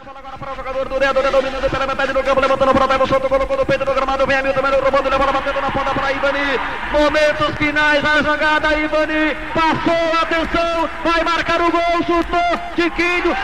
Agora para o jogador do Dedo, dominando pela metade do campo, levantando para trás, o solto, colocou no peito do gramado, vem Hamilton, roubando, leva a batendo na ponta para Ivani. Momentos finais da jogada, Ivani passou, atenção, vai marcar o gol, chutou, Tiquinho,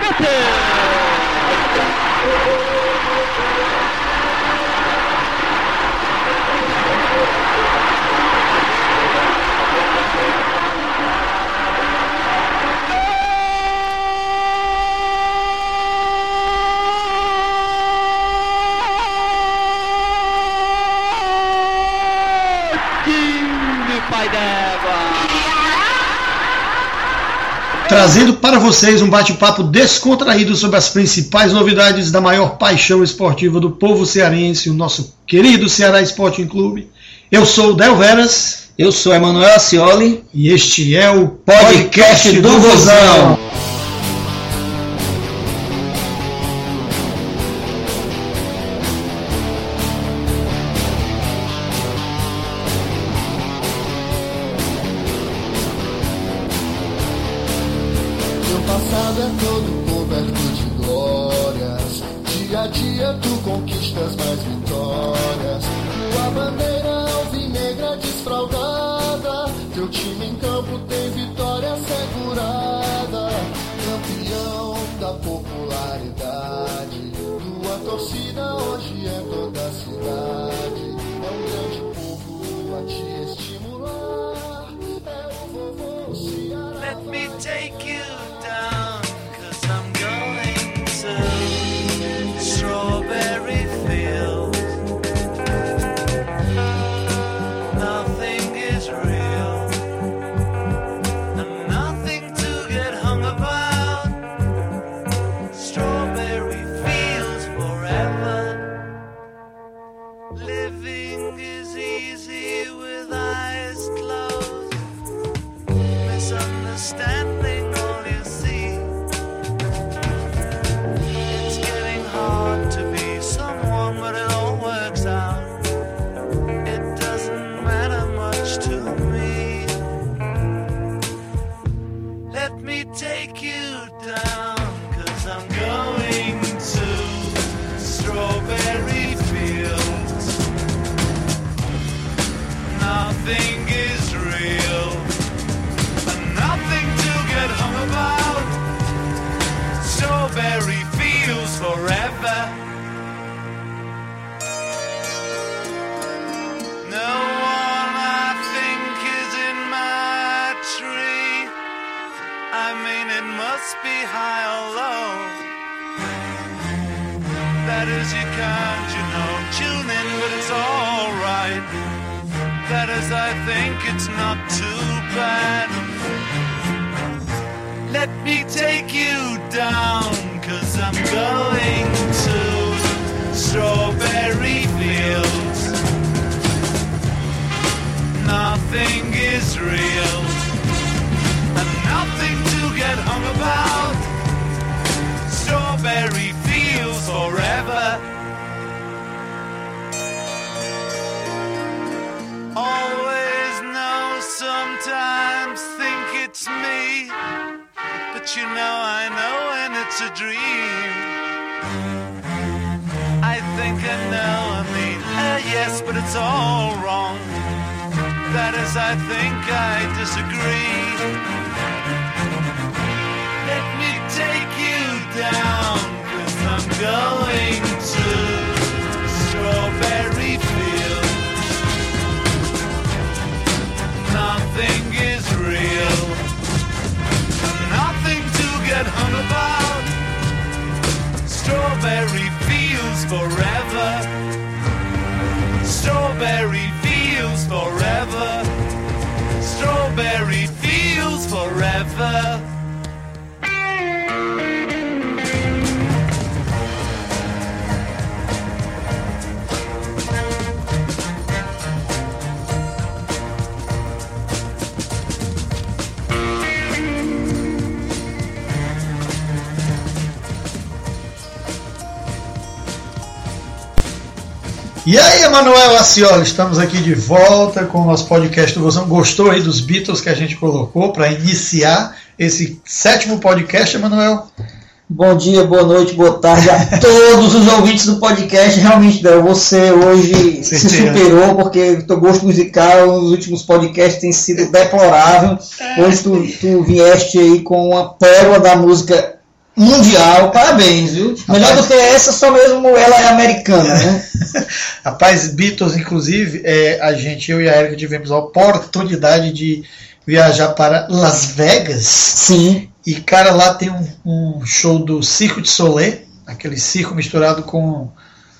trazendo para vocês um bate-papo descontraído sobre as principais novidades da maior paixão esportiva do povo cearense, o nosso querido Ceará Sporting Clube. Eu sou o Del Veras. Eu sou Emanuel Acioli. E este é o podcast do Vozão. E aí, Emanuel Acioli, estamos aqui de volta com o nosso podcast do Vozão. Gostou aí dos Beatles que a gente colocou para iniciar esse 7º podcast, Emanuel? Bom dia, boa noite, boa tarde a todos os ouvintes do podcast. Realmente, Del, você hoje se superou, porque o teu gosto musical nos últimos podcasts tem sido deplorável. Hoje tu vieste aí com uma pérola da música mundial. Parabéns, viu? Melhor do que essa, só mesmo ela é americana, né? Rapaz, Beatles, inclusive, eu e a Erika tivemos a oportunidade de viajar para Las Vegas. Sim. E, cara, lá tem um show do Cirque du Soleil, aquele circo misturado com,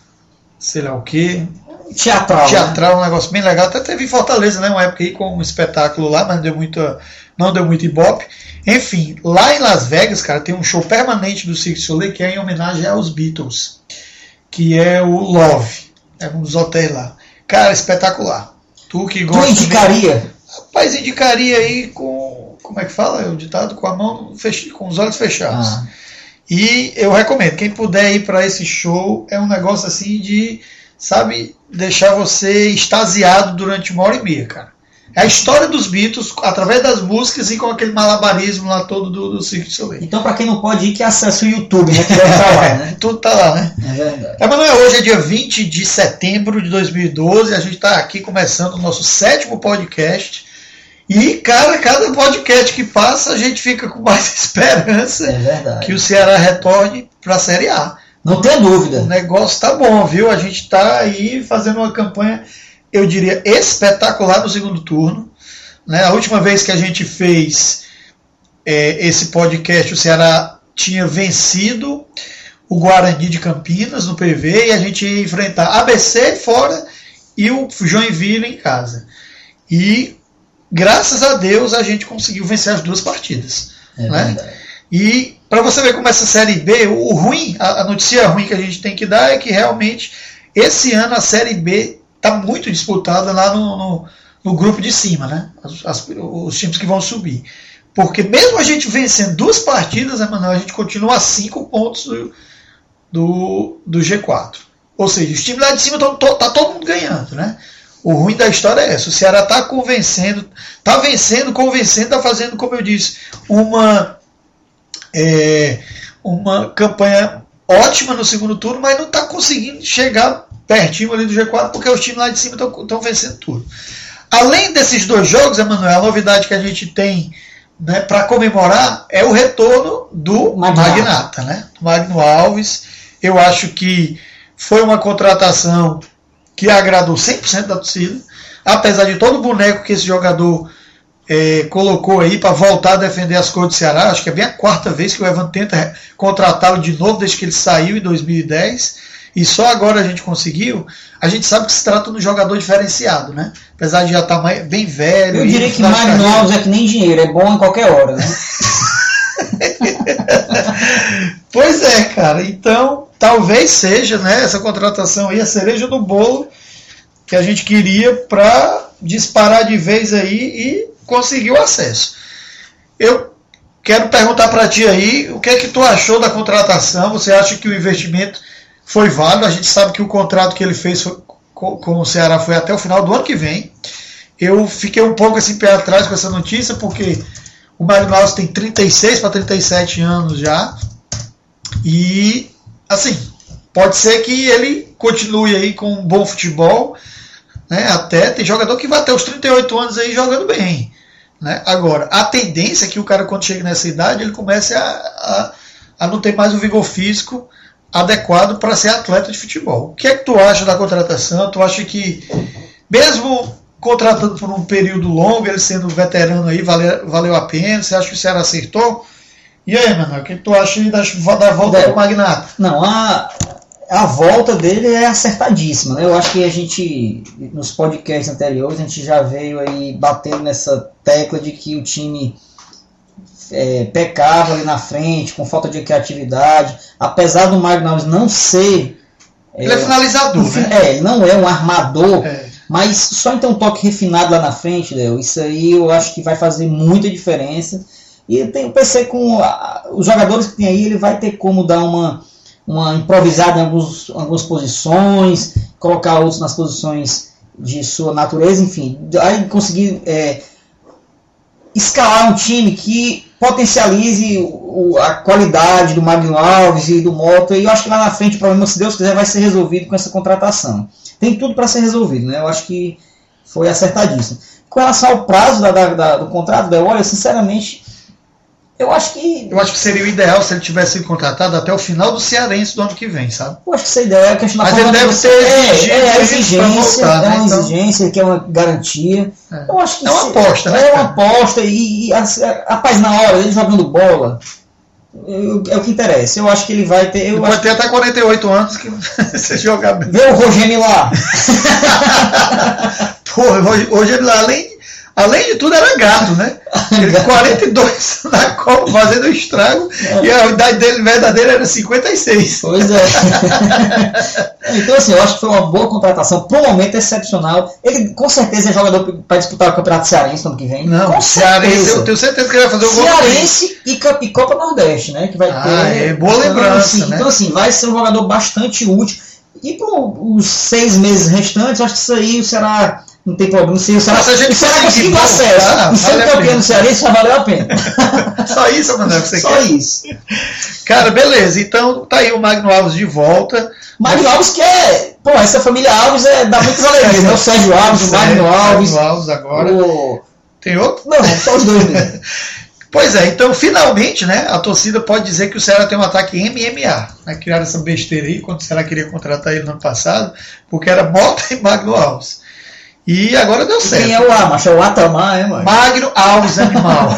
sei lá o que. Teatral, né? Um negócio bem legal. Até teve em Fortaleza, né? Uma época aí com um espetáculo lá, mas não deu muito ibope. Enfim, lá em Las Vegas, cara, tem um show permanente do Cirque du Soleil que é em homenagem aos Beatles, que é o Love. É um dos hotéis lá. Cara, espetacular. Tu que gosta. Tu indicaria? Rapaz, indicaria aí com... Como é que fala? É o ditado com a mão com os olhos fechados. E eu recomendo, quem puder ir para esse show, é um negócio assim de, sabe, deixar você extasiado durante 1h30, cara. É a história dos Beatles através das músicas e com aquele malabarismo lá todo do Cirque du Soleil. Então, para quem não pode ir, que acesse o YouTube, né? Que deve estar lá, né? Tudo tá lá, né? É verdade. Emanuel, hoje é dia 20 de setembro de 2012, a gente está aqui começando o nosso 7º podcast. E, cara, cada podcast que passa, a gente fica com mais esperança que o Ceará retorne para a Série A. Não tem dúvida. O negócio tá bom, viu? A gente está aí fazendo uma campanha, eu diria, espetacular no segundo turno. Né? A última vez que a gente fez esse podcast, o Ceará tinha vencido o Guarani de Campinas no PV e a gente ia enfrentar ABC fora e o Joinville em casa. E graças a Deus a gente conseguiu vencer as 2 partidas. Né? E para você ver como essa Série B, o ruim, a notícia ruim que a gente tem que dar é que realmente esse ano a Série B está muito disputada lá no grupo de cima, né? Os times que vão subir. Porque mesmo a gente vencendo 2 partidas, Emanuel, a gente continua a 5 pontos do G4. Ou seja, os times lá de cima tá todo mundo ganhando, né? O ruim da história é essa. O Ceará está convencendo, está fazendo, como eu disse, uma campanha ótima no segundo turno, mas não está conseguindo chegar pertinho ali do G4, porque os times lá de cima estão vencendo tudo. Além desses 2 jogos, Emanuel, a novidade que a gente tem, né, para comemorar é o retorno do Magnata, né? Do Magno Alves. Eu acho que foi uma contratação que agradou 100% da torcida, apesar de todo o boneco que esse jogador colocou aí para voltar a defender as cores do Ceará. Acho que é bem a 4ª vez que o Evan tenta contratá-lo de novo desde que ele saiu em 2010, e só agora a gente conseguiu. A gente sabe que se trata de um jogador diferenciado, né? Apesar de já estar bem velho. Eu diria que Magno Alves é que nem dinheiro, é bom em qualquer hora, né? Pois é, cara. Então, talvez seja, né, essa contratação aí a cereja do bolo que a gente queria para disparar de vez aí e conseguir o acesso. Eu quero perguntar para ti aí, o que é que tu achou da contratação? Você acha que o investimento foi válido? A gente sabe que o contrato que ele fez com o Ceará foi até o final do ano que vem. Eu fiquei um pouco assim pé atrás com essa notícia, porque o Magno Alves tem 36 para 37 anos já. E, assim, pode ser que ele continue aí com um bom futebol, né? Até tem jogador que vai até os 38 anos aí jogando bem, né? Agora, a tendência é que o cara, quando chega nessa idade, ele comece a não ter mais o vigor físico adequado para ser atleta de futebol. O que é que tu acha da contratação? Tu acha que, mesmo contratando por um período longo, ele sendo veterano aí, valeu a pena? Você acha que o Ceará acertou? E aí, Manuel, o que tu acha da volta do Magnata? Não, a volta dele é acertadíssima, né? Eu acho que a gente, nos podcasts anteriores, a gente já veio aí batendo nessa tecla de que o time pecava ali na frente, com falta de criatividade, apesar do Magno Alves não ser... ele é finalizador, né? Ele não é um armador, mas só em ter um toque refinado lá na frente, Léo, isso aí eu acho que vai fazer muita diferença. E eu pensei com os jogadores que tem aí, ele vai ter como dar uma improvisada em algumas posições, colocar outros nas posições de sua natureza, enfim, aí conseguir escalar um time que potencialize a qualidade do Magno Alves e do Mota, e eu acho que lá na frente o problema, se Deus quiser, vai ser resolvido com essa contratação. Tem tudo para ser resolvido, né? Eu acho que foi acertadíssimo. Com relação ao prazo do contrato, olha, sinceramente, eu acho que seria o ideal se ele tivesse sido contratado até o final do Cearense do ano que vem, sabe? Eu acho que essa ideia é questionar. Mas ele deve ter exigência, é uma exigência, que é uma garantia. Eu acho que é uma aposta, né? É uma aposta e rapaz, na hora ele jogando bola, é o que interessa. Eu acho que ele vai ter. Ele pode ter até 48 anos que você jogar bem. Vê o Rogênio lá. Porra, Rogênio lá, além de tudo, era gato, né? Ele 42 na Copa fazendo estrago e a idade dele verdadeira era 56. Pois é. Então, assim, eu acho que foi uma boa contratação. Para um momento excepcional. Ele com certeza é jogador para disputar o Campeonato Cearense no ano que vem. Não, Cearense, eu tenho certeza que ele vai fazer o gol. Cearense e Copa Nordeste, né? Que vai ter. Boa lembrança. Assim, né? Então, assim, vai ser um jogador bastante útil. E para os 6 meses restantes, eu acho que isso aí será. Não tem problema, se o Ceará conseguir o acesso, e ser campeão do Cearense já valeu a pena. Só isso, Manuel, que você Só quer? Só isso. Cara, beleza, então tá aí o Magno Alves de volta. Magno Alves que é... Pô, essa família Alves dá muitas alegrias, né? O Sérgio Alves, o Magno Alves. Magno Alves agora. Tem outro? Não, só os dois mesmo. Pois é, então finalmente, né, a torcida pode dizer que o Ceará tem um ataque MMA, né, criaram essa besteira aí, quando o Ceará queria contratar ele no ano passado, porque era Mota e Magno Alves. E agora deu certo. Quem é o A, macho? É o Atamar, mano? Magno Alves, animal.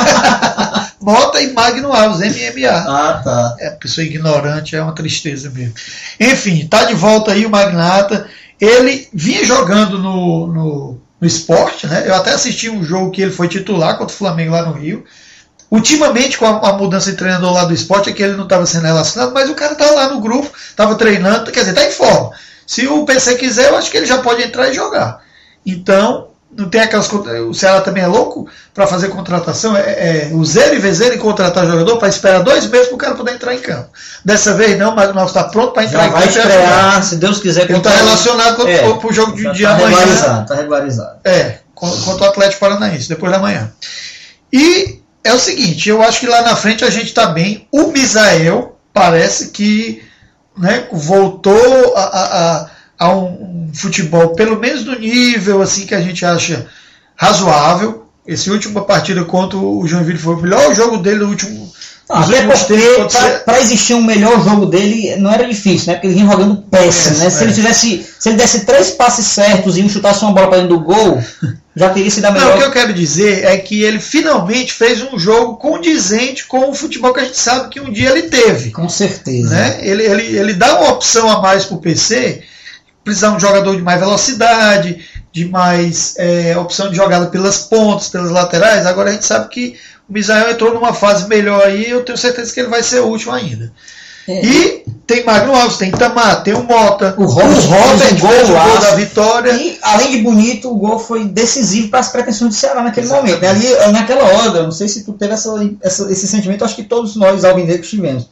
Mota e Magno Alves, MMA. Ah, tá. É, pessoa ignorante, é uma tristeza mesmo. Enfim, tá de volta aí o Magnata. Ele vinha jogando no Sport, né? Eu até assisti um jogo que ele foi titular contra o Flamengo lá no Rio. Ultimamente, com a mudança de treinador lá do Sport, é que ele não estava sendo relacionado, mas o cara estava lá no grupo, estava treinando, quer dizer, está em forma. Se o PC quiser, eu acho que ele já pode entrar e jogar. Então, não tem aquelas. O Ceará também é louco para fazer contratação. O zero e vezeiro em contratar jogador para esperar 2 meses para o cara poder entrar em campo. Dessa vez não, mas o Magno está pronto para entrar já em campo. Vai estrear, se Deus quiser. Ele está relacionado com o jogo de amanhã. Está regularizado. Contra o Atlético Paranaense, depois da manhã. E é o seguinte, eu acho que lá na frente a gente está bem. O Misael parece que, né, voltou a um futebol, pelo menos do nível assim que a gente acha razoável. Essa última partida contra o Joinville foi o melhor jogo dele do último. Até porque para existir um melhor jogo dele não era difícil, né? Porque ele vinha jogando péssimo, né? Se ele desse 3 passes certos e um chutasse uma bola para dentro do gol, já teria sido a melhor. Não, o que eu quero dizer é que ele finalmente fez um jogo condizente com o futebol que a gente sabe que um dia ele teve. Com certeza. Né? Ele dá uma opção a mais para o PC. Precisar de um jogador de mais velocidade, de mais opção de jogada pelas pontas, pelas laterais. Agora a gente sabe que o Misael entrou numa fase melhor aí e eu tenho certeza que ele vai ser útil ainda. E tem Magno Alves, tem Itamar, tem o Mota, o Robert fez o gol da vitória. E além de bonito, o gol foi decisivo para as pretensões do Ceará naquele momento. Né? Ali, naquela hora, não sei se tu teve esse sentimento, acho que todos nós alvinegros tivemos.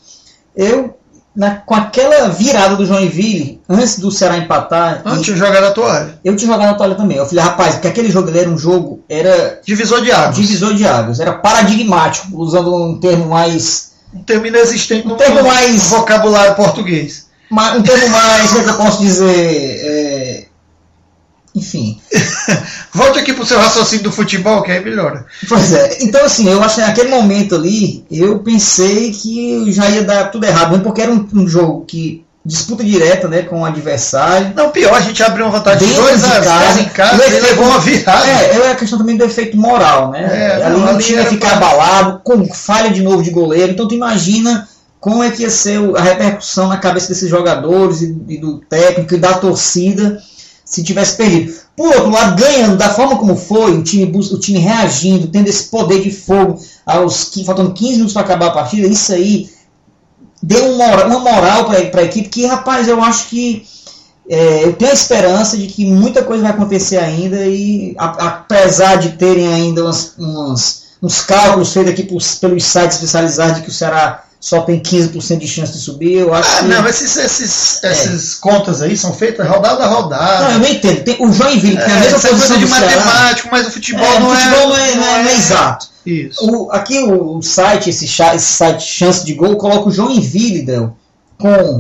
Com aquela virada do Joinville, antes do Ceará empatar... Eu tinha jogado a toalha. Eu tinha jogado a toalha também. Eu falei, rapaz, porque aquele jogo era um jogo... Era divisor de águas. Divisor de águas. Era paradigmático, usando um termo mais... Um termo inexistente no mais vocabulário português. Um termo mais, como é que eu posso dizer... Enfim. Volte aqui pro seu raciocínio do futebol, que aí melhora. Pois é. Então, assim, eu acho que naquele momento ali, eu pensei que já ia dar tudo errado, porque era um jogo que disputa direta, né, com o adversário. Não, pior, a gente abriu uma vantagem de 2-0 em casa e levou uma virada. É a questão também do efeito moral, né? Ali não tinha que ficar abalado, com falha de novo de goleiro. Então, tu imagina como é que ia ser a repercussão na cabeça desses jogadores e do técnico e da torcida se tivesse perdido. Por outro lado, ganhando da forma como foi, o time reagindo, tendo esse poder de fogo, faltando 15 minutos para acabar a partida, isso aí deu uma moral para a equipe que, rapaz, eu acho que eu tenho a esperança de que muita coisa vai acontecer ainda e, apesar de terem ainda uns cálculos feitos aqui pelos sites especializados de que o Ceará só tem 15% de chance de subir, eu acho que... Não, essas contas aí são feitas rodada a rodada. Não, eu não entendo. Tem o Joinville tem a mesma posição de do Ceará. matemático, mas o futebol não é exato. Isso. Aqui o site, esse site Chance de Gol, coloca o Joinville, Del, com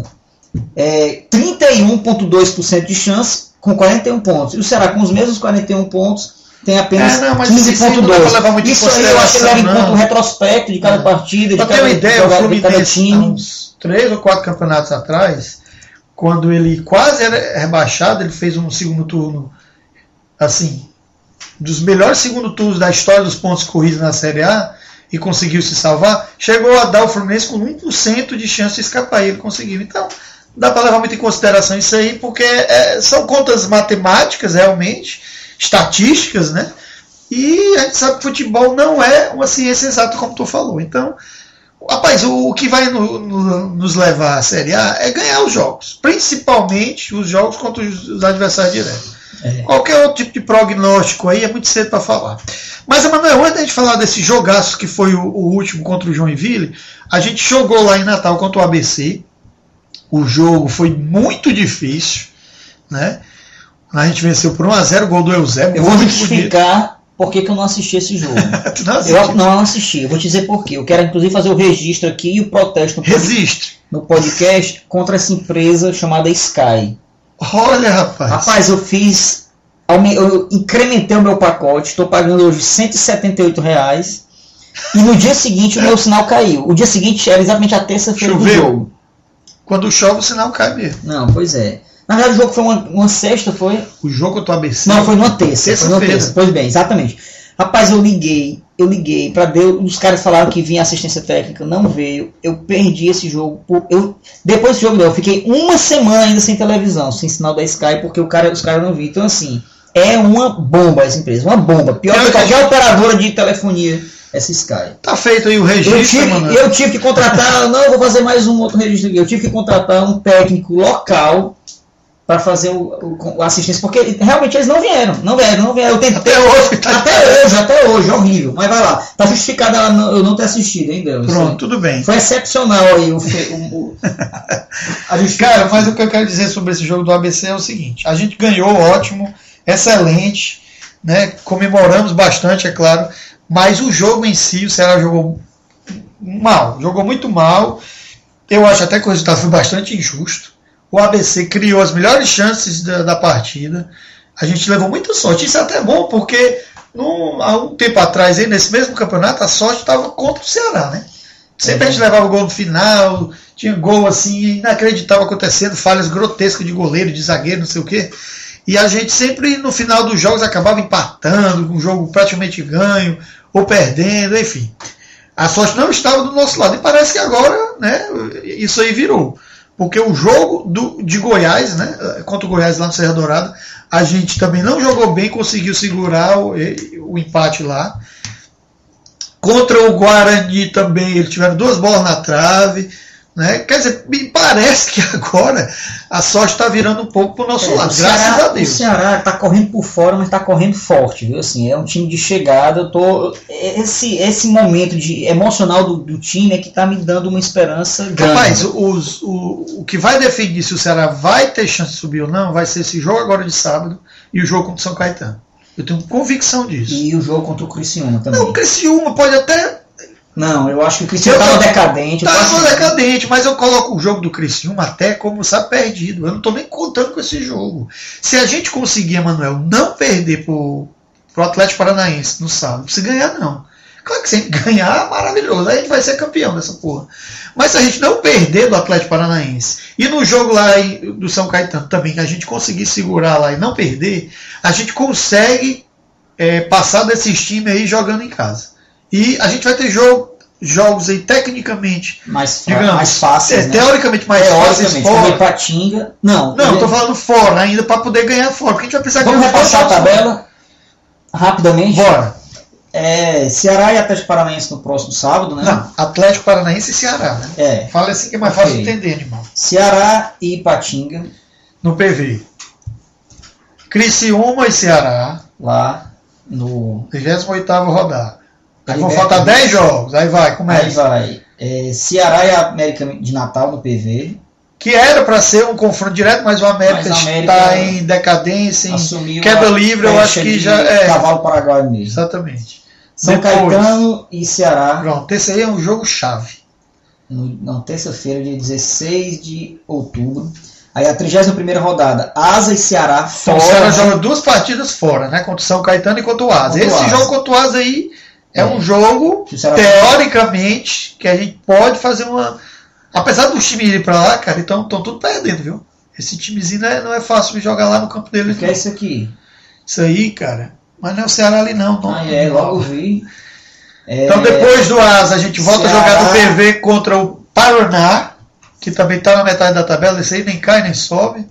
31,2% de chance, com 41 pontos. E o Ceará, com os mesmos 41 pontos, tem apenas 15,2. Isso aí eu acho que leva em conta o retrospecto de cada partida, de cada time. Uns 3 ou 4 campeonatos atrás, quando ele quase era rebaixado, ele fez um segundo turno, assim, dos melhores segundo turnos da história dos pontos corridos na Série A, e conseguiu se salvar, chegou a dar o Fluminense com 1% de chance de escapar, e ele conseguiu. Então, dá para levar muito em consideração isso aí, porque são contas matemáticas, realmente, estatísticas, né? E a gente sabe que futebol não é uma ciência exata, como tu falou. Então, rapaz, o que vai nos levar à Série A é ganhar os jogos, principalmente os jogos contra os adversários diretos. Qualquer outro tipo de prognóstico aí é muito cedo para falar. Mas, Emanuel, antes da gente falar desse jogaço que foi o último contra o Joinville, a gente jogou lá em Natal contra o ABC. O jogo foi muito difícil, né? A gente venceu por 1-0, gol do Eusébio. Eu vou justificar por que eu não assisti esse jogo. Eu não assisti. Eu vou te dizer por quê. Eu quero, inclusive, fazer o registro aqui e o protesto no podcast contra essa empresa chamada Sky. Olha, rapaz. Rapaz, eu incrementei o meu pacote. Estou pagando hoje R$178. E no dia seguinte o meu sinal caiu. O dia seguinte era exatamente a terça-feira do jogo. Quando chove o sinal cai mesmo. Não, pois é. Na verdade o jogo foi uma sexta, foi? O jogo contra o ABC? Não, foi numa terça. Pois bem, exatamente. Rapaz, eu liguei pra Deus, os caras falaram que vinha assistência técnica, não veio, eu perdi esse jogo. Depois desse jogo, eu fiquei uma semana ainda sem televisão, sem sinal da Sky, porque os caras não viram. Então, assim, é uma bomba essa empresa, uma bomba. Pior que qualquer operadora de telefonia, essa Sky. Tá feito aí o registro, mano. Eu tive que contratar, não, eu vou fazer mais um outro registro aqui, eu tive que contratar um técnico local para fazer a assistência, porque realmente eles não vieram. Eu tentei até hoje, horrível. Mas vai lá, tá justificado eu não ter assistido ainda. Pronto, tudo bem. Foi excepcional aí Cara, mas o que eu quero dizer sobre esse jogo do ABC é o seguinte: a gente ganhou, ótimo, excelente, né? Comemoramos bastante, é claro, mas o jogo em si, o Ceará jogou muito mal. Eu acho até que o resultado foi bastante injusto. O ABC criou as melhores chances da partida. A gente levou muita sorte. Isso é até bom, porque há um tempo atrás, aí, nesse mesmo campeonato, a sorte estava contra o Ceará, né? Sempre a gente levava o gol no final, tinha gol assim, inacreditável acontecendo, falhas grotescas de goleiro, de zagueiro, não sei o quê. E a gente sempre, no final dos jogos, acabava empatando, com o jogo praticamente ganho, ou perdendo, enfim. A sorte não estava do nosso lado. E parece que agora, né, isso aí virou. Porque o jogo de Goiás, né, contra o Goiás lá no Serra Dourada, a gente também não jogou bem, conseguiu segurar o empate lá. Contra o Guarani também, eles tiveram 2 bolas na trave. Né? Quer dizer, me parece que agora a sorte está virando um pouco para o nosso lado, graças a Deus. O Ceará está correndo por fora, mas está correndo forte, viu? Assim, é um time de chegada. Esse momento emocional do time é que está me dando uma esperança grande. Rapaz, o que vai definir se o Ceará vai ter chance de subir ou não vai ser esse jogo agora de sábado e o jogo contra o São Caetano. Eu tenho convicção disso. E o jogo contra o Criciúma também. Não, o Criciúma pode até... Não, eu acho que o Criciúma está no decadente. Decadente, mas eu coloco o jogo do Criciúma até como sabe perdido. Eu não estou nem contando com esse jogo. Se a gente conseguir, Emanuel, não perder pro Atlético Paranaense no sábado, se ganhar não. Claro que se a gente ganhar, maravilhoso. Aí a gente vai ser campeão dessa porra. Mas se a gente não perder do Atlético Paranaense e no jogo lá do São Caetano também, que a gente conseguir segurar lá e não perder, a gente consegue passar desses times aí jogando em casa. E a gente vai ter jogos aí tecnicamente mais fáceis, né? Teoricamente mais fáceis fora. Ipatinga. Não, estou falando fora ainda para poder ganhar fora, porque a gente vai precisar ganhar. Vamos repassar a tabela rapidamente? Bora. Ceará e Atlético Paranaense no próximo sábado, né? Não, Atlético Paranaense e Ceará, né? Fala assim que é mais fácil de entender, irmão. Ceará e Ipatinga. No PV. Criciúma e Ceará. Lá no 28ª rodada. Aí vão faltar 10 jogos. Aí vai, começa. Aí vai Ceará e América de Natal no PV. Que era para ser um confronto direto, mas o América está em decadência, em queda livre, eu acho que já é. Cavalo paraguaio mesmo. Exatamente. São Caetano e Ceará. Pronto, esse aí é um jogo chave. Na terça-feira, dia 16 de outubro. Aí a 31ª rodada, Asa e Ceará fora. Então o Ceará joga 2 partidas fora, né? Contra o São Caetano e contra o Asa. Esse jogo contra o Asa aí é um jogo, teoricamente, que a gente pode fazer uma... Apesar dos times irem pra lá, cara, estão tudo perdendo, viu? Esse timezinho não é fácil de jogar lá no campo deles. O que é isso aqui? Isso aí, cara. Mas não é o Ceará ali, não. Logo vi. Então depois do Asa, a gente volta Ceará. A jogar no PV contra o Paraná, que também está na metade da tabela. Esse aí nem cai nem sobe.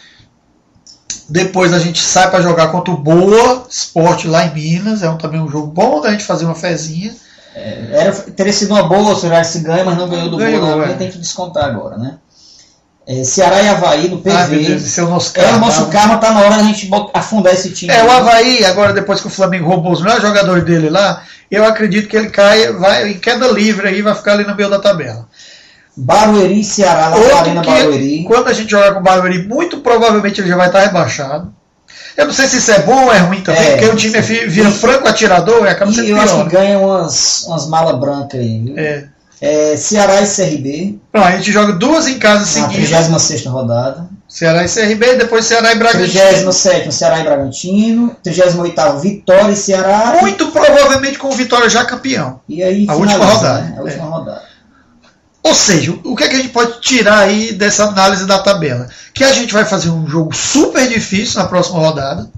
Depois a gente sai para jogar contra o Boa Esporte lá em Minas. Também um jogo bom da gente fazer uma fezinha. Teria sido uma boa se o se ganha, mas não ganhou do Boa. Tem que descontar agora, né? Ceará e Avaí no PV. Meu Deus, esse é o nosso karma. O nosso karma tá na hora da gente afundar esse time. O Avaí, agora depois que o Flamengo roubou os melhores jogadores dele lá, eu acredito que ele vai em queda livre aí, vai ficar ali no meio da tabela. Barueri, Ceará, lá na Arena Barueri. Quando a gente jogar com o Barueri, muito provavelmente ele já vai estar rebaixado. Eu não sei se isso é bom ou é ruim também, porque o time vira franco atirador e acaba sendo pior. Eu acho que ganha umas malas brancas aí, viu? Ceará e CRB. A gente joga 2 em casa seguidas. Na 36ª rodada. Ceará e CRB, depois Ceará e Bragantino. 37º Ceará e Bragantino. 38º Vitória e Ceará. Muito provavelmente com o Vitória já campeão. E aí, a última rodada. Né? A última rodada. Ou seja, o que é que a gente pode tirar aí dessa análise da tabela? Que a gente vai fazer um jogo super difícil na próxima rodada.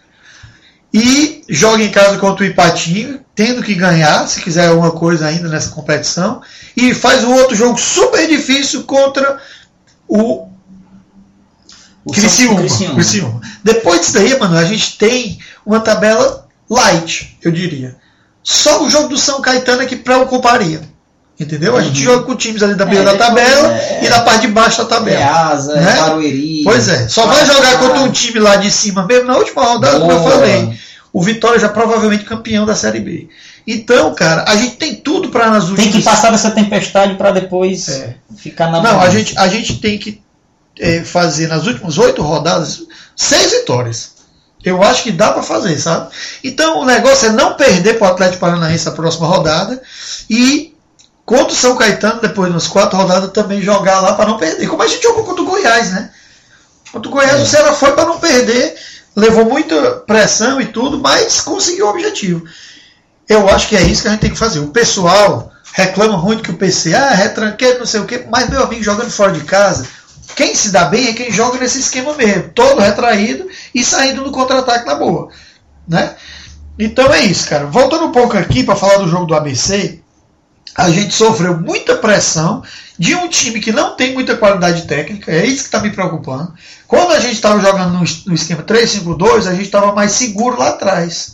E joga em casa contra o Ipatinga, tendo que ganhar, se quiser alguma coisa ainda nessa competição. E faz um outro jogo super difícil contra o Criciúma. Depois disso daí, mano, a gente tem uma tabela light, eu diria. Só o jogo do São Caetano é que preocuparia. Entendeu? A gente joga com times ali da beira da tabela e da parte de baixo da tabela. Asa, né? Barueri. Pois é. Só vai jogar contra um time lá de cima mesmo na última rodada, como eu falei. O Vitória já provavelmente campeão da Série B. Então, cara, a gente tem tudo para nas últimas... Tem que passar dessa tempestade para depois ficar na... Não, a gente tem que fazer nas últimas 8 rodadas 6 vitórias. Eu acho que dá para fazer, sabe? Então, o negócio é não perder para o Atlético Paranaense a próxima rodada e contra o São Caetano, depois nas 4 rodadas, também jogar lá para não perder. Como a gente jogou contra o Goiás, né? Contra o Goiás o Ceará foi para não perder, levou muita pressão e tudo, mas conseguiu o objetivo. Eu acho que é isso que a gente tem que fazer. O pessoal reclama muito que o PC, retranqueiro, não sei o quê, mas meu amigo, jogando fora de casa, quem se dá bem é quem joga nesse esquema mesmo, todo retraído e saindo no contra-ataque na boa, né? Então é isso, cara. Voltando um pouco aqui para falar do jogo do ABC, a gente sofreu muita pressão de um time que não tem muita qualidade técnica, é isso que está me preocupando. Quando a gente estava jogando no esquema 3-5-2, a gente estava mais seguro lá atrás.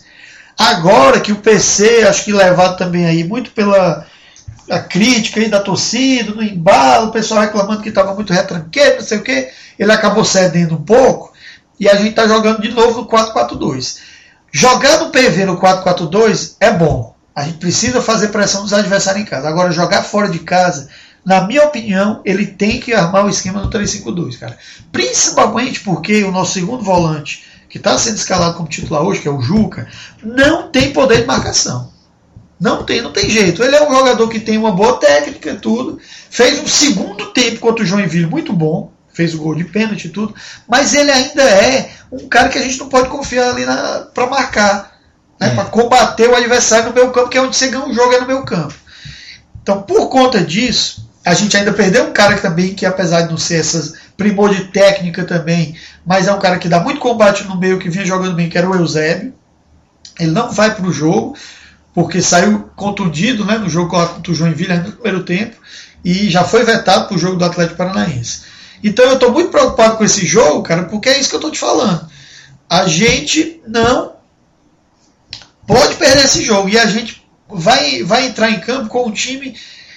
Agora que o PC, acho que levado também aí muito pela a crítica aí da torcida, no embalo, o pessoal reclamando que estava muito retranqueiro, não sei o que, ele acabou cedendo um pouco e a gente está jogando de novo no 4-4-2. Jogar no PV no 4-4-2 é bom. A gente precisa fazer pressão dos adversários em casa. Agora, jogar fora de casa, na minha opinião, ele tem que armar o esquema no 3-5-2, cara. Principalmente porque o nosso segundo volante, que está sendo escalado como titular hoje, que é o Juca, não tem poder de marcação. Não tem jeito. Ele é um jogador que tem uma boa técnica e tudo. Fez um segundo tempo contra o Joinville muito bom. Fez o gol de pênalti e tudo. Mas ele ainda é um cara que a gente não pode confiar ali para marcar. Né, para combater o adversário no meio campo, que é onde você ganha um jogo, é no meio campo. Então, por conta disso, a gente ainda perdeu um cara também que, apesar de não ser essas primor de técnica também, mas é um cara que dá muito combate no meio, que vinha jogando bem, que era o Eusébio. Ele não vai para o jogo, porque saiu contundido, né, no jogo contra o Joinville no primeiro tempo, e já foi vetado para o jogo do Atlético Paranaense. Então eu estou muito preocupado com esse jogo, cara, porque é isso que eu estou te falando. A gente não pode perder esse jogo, e a gente vai entrar em campo com um time,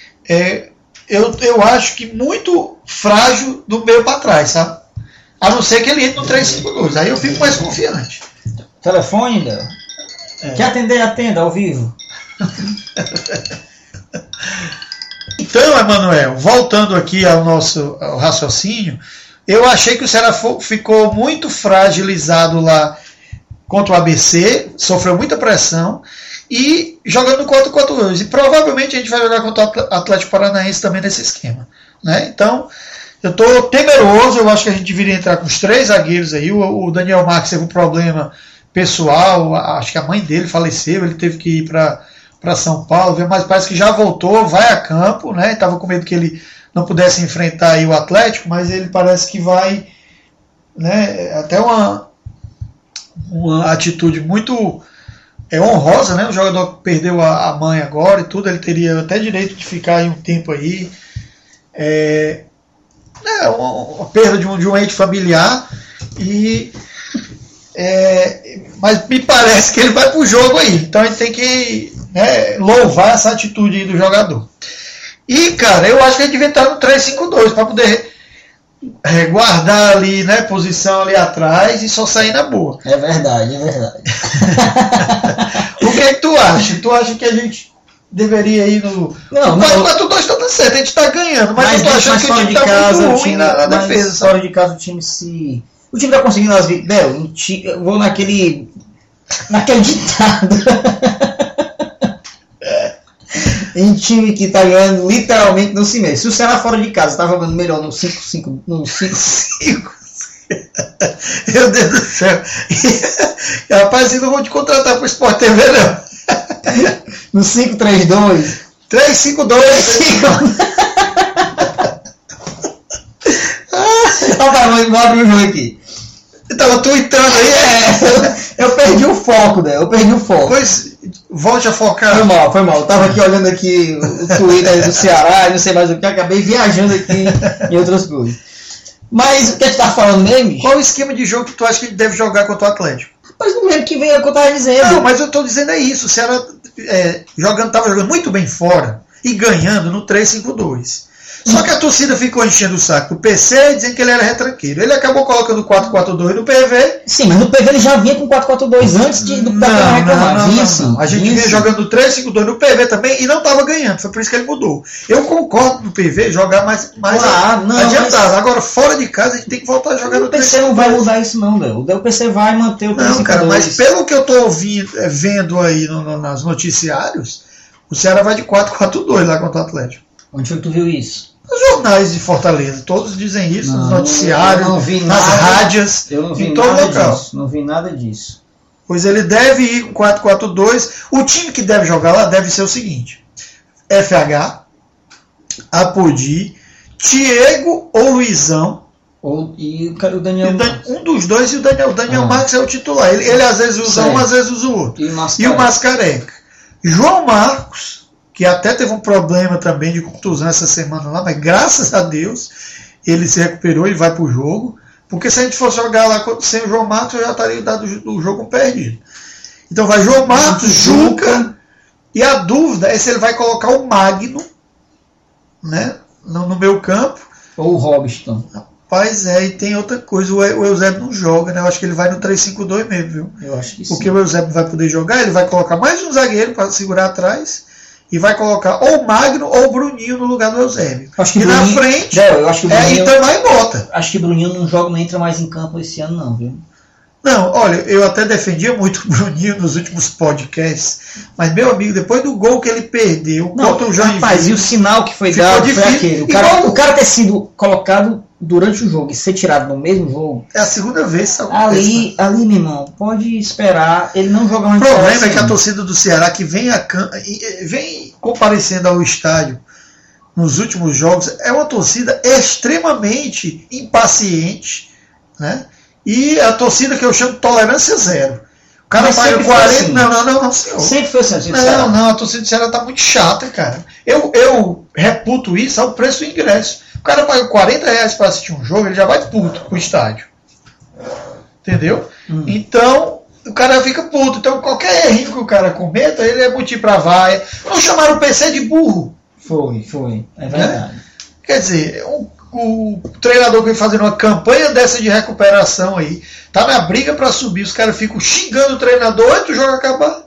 eu acho que muito frágil do meio para trás, sabe? A não ser que ele entre no 3-5-2, aí eu fico mais confiante. Telefone, Léo? Quer atender? Atenda, ao vivo. Então, Emanuel, voltando aqui ao nosso raciocínio, eu achei que o Ceará ficou muito fragilizado lá contra o ABC, sofreu muita pressão, e jogando 4-4-2. E provavelmente a gente vai jogar contra o Atlético Paranaense também nesse esquema. Né? Então, eu estou temeroso, eu acho que a gente deveria entrar com os 3 zagueiros aí. O Daniel Marques teve um problema pessoal, acho que a mãe dele faleceu, ele teve que ir para São Paulo, mas parece que já voltou, vai a campo, né? Estava com medo que ele não pudesse enfrentar aí o Atlético, mas ele parece que vai, né? Até uma atitude muito honrosa, né? O jogador perdeu a mãe agora e tudo, ele teria até direito de ficar aí um tempo aí. Uma perda de um ente familiar, mas me parece que ele vai pro jogo aí, então a gente tem que louvar essa atitude aí do jogador. E cara, eu acho que a gente devia estar no 3-5-2 para poder guardar ali, né, posição ali atrás e só sair na boa. É verdade. O que é que tu acha? Tu acha que a gente deveria ir no... Não, 4-4-2 está dando certo, a gente está ganhando, mas eu tô achando que o time está muito ruim na defesa. Fora de casa o time se... O time está conseguindo as vitórias. Eu vou naquele ditado. Em time que está ganhando literalmente não se mexe. Se o Ceará fora de casa está jogando melhor no 5-5... Meu Deus do céu. Rapaz, eu não vou te contratar para o Sport TV, não. No 5-3-2. 3-5-2. Vou abrir o jogo aqui. Eu tava tweetando aí. Eu perdi o foco, né? Pois, volte a focar. Foi mal. Eu tava aqui olhando aqui o Twitter do Ceará, não sei mais o que, acabei viajando aqui em outras coisas. Mas o que a gente tá falando mesmo? Qual o esquema de jogo que tu acha que a gente deve jogar contra o Atlético? Mas no mesmo que vem é o que eu tava dizendo. Não, mas eu tô dizendo isso. O Ceará tava jogando muito bem fora e ganhando no 3-5-2. Só que a torcida ficou enchendo o saco do PC dizendo que ele era retranqueiro. Ele acabou colocando 4-4-2 no PV. Sim, mas no PV ele já vinha com 4-4-2 antes do reclamar. Não. A gente vinha jogando 3-5-2 no PV também e não estava ganhando. Foi por isso que ele mudou. Eu concordo no PV jogar mais adiantado. Mas... Agora, fora de casa, a gente tem que voltar a jogar no 3-5-2. O PC não vai mudar isso não, Léo. O PC vai manter o 3-5-2. Não, cara, mas pelo que eu estou vendo aí nos noticiários, o Ceará vai de 4-4-2 lá contra o Atlético. Onde foi que tu viu isso? Os jornais de Fortaleza, todos dizem isso, nos noticiários, nas rádios, em todo local. Não vi nada disso. Pois ele deve ir com 4-4-2. O time que deve jogar lá deve ser o seguinte: FH, Apodi, Diego ou Luizão. E o Daniel Marques. Um dos dois e o Daniel Marques é o titular. Ele às vezes usa um, às vezes usa o outro. E o Mascarenhas. João Marcos, que até teve um problema também de contusão essa semana lá, mas graças a Deus ele se recuperou e vai para o jogo, porque se a gente fosse jogar lá sem o João Marcos, eu já estaria dado o jogo perdido. Então vai João Marcos, Juca, e a dúvida é se ele vai colocar o Magno, né, no meio campo. Ou o Robson. Rapaz, e tem outra coisa, o Eusébio não joga, né? Eu acho que ele vai no 3-5-2 mesmo, viu? Eu acho que porque sim. O Eusébio vai poder jogar, ele vai colocar mais um zagueiro para segurar atrás. E vai colocar ou o Magno ou o Bruninho no lugar do Eusébio. E na frente, eu acho que o Bruninho, Itamar e Mota. Acho que o Bruninho não entra mais em campo esse ano, não, viu? Não, olha, eu até defendia muito o Bruninho nos últimos podcasts, mas, meu amigo, depois do gol que ele perdeu contra o Joinville... Rapaz, e o sinal que foi dado foi aquele. O cara ter sido colocado durante o jogo e ser tirado no mesmo jogo... É a segunda vez. Ali, meu irmão, pode esperar, ele não jogar mais. O problema é que a torcida do Ceará, que vem comparecendo ao estádio nos últimos jogos, é uma torcida extremamente impaciente, né? E a torcida que eu chamo de tolerância zero. O cara paga 40... Assim. Não, senhor. Sempre foi assim. Não, a torcida do Ceará tá muito chata, cara. Eu reputo isso ao preço do ingresso. O cara paga R$40 para assistir um jogo, ele já vai puto pro estádio. Entendeu? Então, o cara fica puto. Então, qualquer erro que o cara cometa, ele é motivo pra vaia. Não chamaram o PC de burro. Foi. É verdade. Né? Quer dizer, o treinador que vem fazendo uma campanha dessa de recuperação aí, tá na briga para subir, os caras ficam xingando o treinador antes do jogo acabar.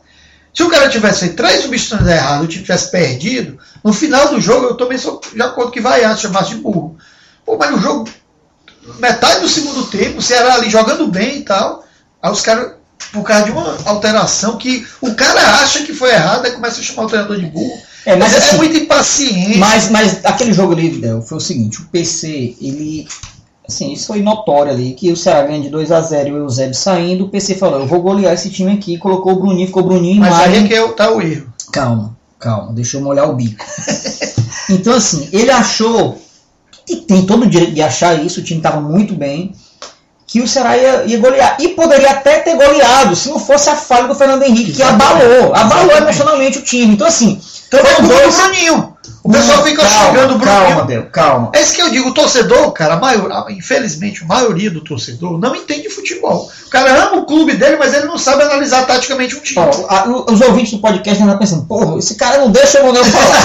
Se o cara tivesse feito 3 substituições erradas, o time tivesse perdido, no final do jogo eu também sou de acordo que vai chamasse de burro. Pô, mas no jogo, metade do segundo tempo, o Ceará ali jogando bem e tal, aí os caras, por causa de uma alteração que o cara acha que foi errada, aí começa a chamar o treinador de burro. Mas assim, é muito impaciente. Mas aquele jogo ali, Del, foi o seguinte, o PC, ele... Assim, isso foi notório ali, que o Ceará ganha de 2-0 e o Eusébio saindo, o PC falou, eu vou golear esse time aqui, colocou o Bruninho, ficou o Bruninho em Mas margem. aí é que tá o erro. Calma, deixa eu molhar o bico. Então assim, ele achou, e tem todo o direito de achar isso, o time estava muito bem, que o Ceará ia golear. E poderia até ter goleado, se não fosse a falha do Fernando Henrique, que abalou emocionalmente o time. Então assim, também o Bruninho. O pessoal fica xingando o Bruninho. Calma. É isso que eu digo, o torcedor, cara, infelizmente, a maioria do torcedor não entende futebol. O cara ama o clube dele, mas ele não sabe analisar taticamente um time. Os ouvintes do podcast estão pensando, porra, esse cara não deixa o Manuel falar.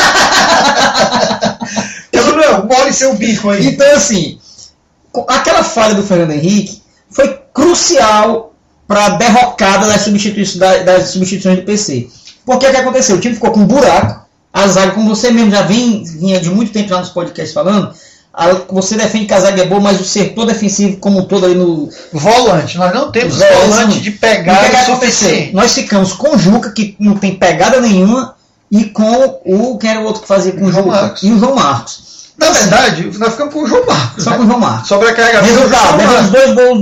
Não, mole seu bico aí. Então, assim, aquela falha do Fernando Henrique foi crucial para a derrocada das substituições do PC. Porque o que aconteceu? O time ficou com um buraco. A zaga, como você mesmo já vinha de muito tempo lá nos podcasts falando, você defende que a zaga é boa, mas o setor defensivo como um todo aí no... Volante, nós não temos volante de pegada suficiente. Nós ficamos com o Juca, que não tem pegada nenhuma, e com quem era o outro que fazia com o Juca? E o João Marcos. Na verdade, nós ficamos com o João Marcos. Só com o João Marcos. Sobrecarregamento. Resultado, levamos 2 gols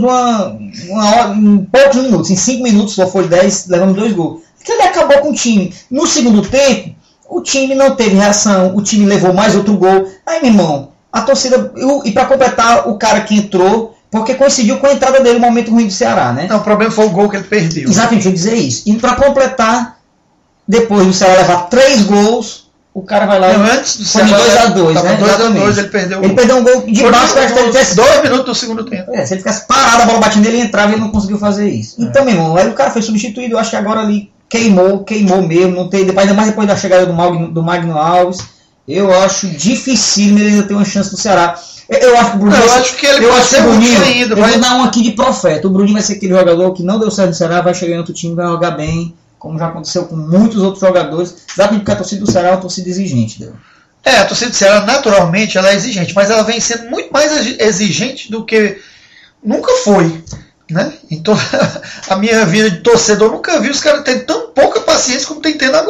uma hora, em poucos minutos. Em 5 minutos, só foi 10, levamos 2 gols. Porque ele acabou com o time. No segundo tempo, o time não teve reação, o time levou mais outro gol. Aí, meu irmão, a torcida... E para completar, o cara que entrou, porque coincidiu com a entrada dele no momento ruim do Ceará, né? Não, o problema foi o gol que ele perdeu. Exatamente, eu ia dizer isso. E para completar, depois do Ceará levar 3 gols, o cara vai lá antes do Ceará 2-2, né? 2-2, ele perdeu o gol. Ele perdeu um gol de baixo, que ele tivesse 2 minutos do segundo tempo. Se ele ficasse parado, a bola batendo nele, ele entrava e ele não conseguiu fazer isso. Então, meu irmão, aí o cara foi substituído, eu acho que agora ali queimou mesmo, não tem, ainda mais depois da chegada do Magno Alves, eu acho difícil ele ainda ter uma chance no Ceará. Eu acho que o Bruninho. Eu acho que ele pode ser muito ainda. Eu vou dar um aqui de profeta. O Bruninho vai ser aquele jogador que não deu certo no Ceará, vai chegar em outro time, vai jogar bem, como já aconteceu com muitos outros jogadores. Dá pra indicar a torcida do Ceará é uma torcida exigente, entendeu? A torcida do Ceará, naturalmente, ela é exigente, mas ela vem sendo muito mais exigente do que nunca foi. Né? Então, a minha vida de torcedor nunca vi os caras terem tão pouca paciência como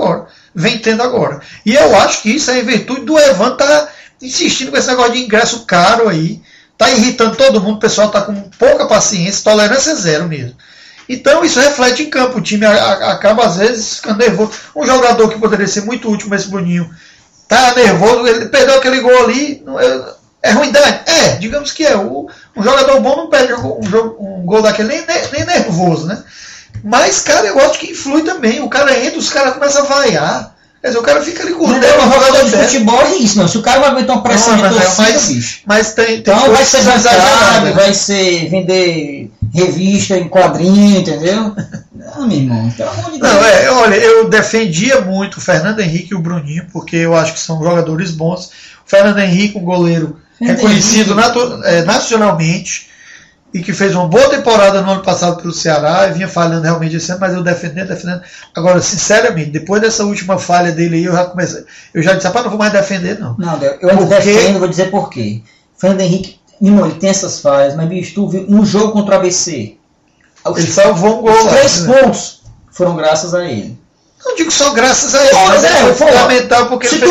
vem tendo agora. E eu acho que isso é em virtude do Evan tá insistindo com esse negócio de ingresso caro aí, tá irritando todo mundo, o pessoal tá com pouca paciência, tolerância zero mesmo. Então isso reflete em campo, o time acaba às vezes ficando nervoso. Um jogador que poderia ser muito útil, como esse Bruninho, tá nervoso, ele perdeu aquele gol ali, é ruindade? Digamos que é. Um jogador bom não perde um gol daquele nem nervoso, né? Mas, cara, eu acho que influi também. O cara entra, os caras começam a vaiar. Quer dizer, o cara fica ali com o dedo. Um jogador de futebol é isso, não. Se o cara vai aguentar uma pressão de torcida, bicho. Mas tem então vai ser bancado, vai ser vender revista em quadrinho, entendeu? Não, meu irmão, pelo amor de Deus. Não, olha, eu defendia muito o Fernando Henrique e o Bruninho, porque eu acho que são jogadores bons. O Fernando Henrique, um goleiro reconhecido nacionalmente e que fez uma boa temporada no ano passado pelo Ceará e vinha falhando realmente esse ano, mas eu defendendo. Agora, sinceramente, depois dessa última falha dele aí, eu já disse, rapaz, não vou mais defender, não. Não, eu defendo, vou dizer por quê. Fernando Henrique, ele tem essas falhas, mas bicho, tu viu no jogo contra o ABC, ele salvou um gol. Os 3 pontos foram graças a ele. Não digo só graças a ele, mas é fundamental porque se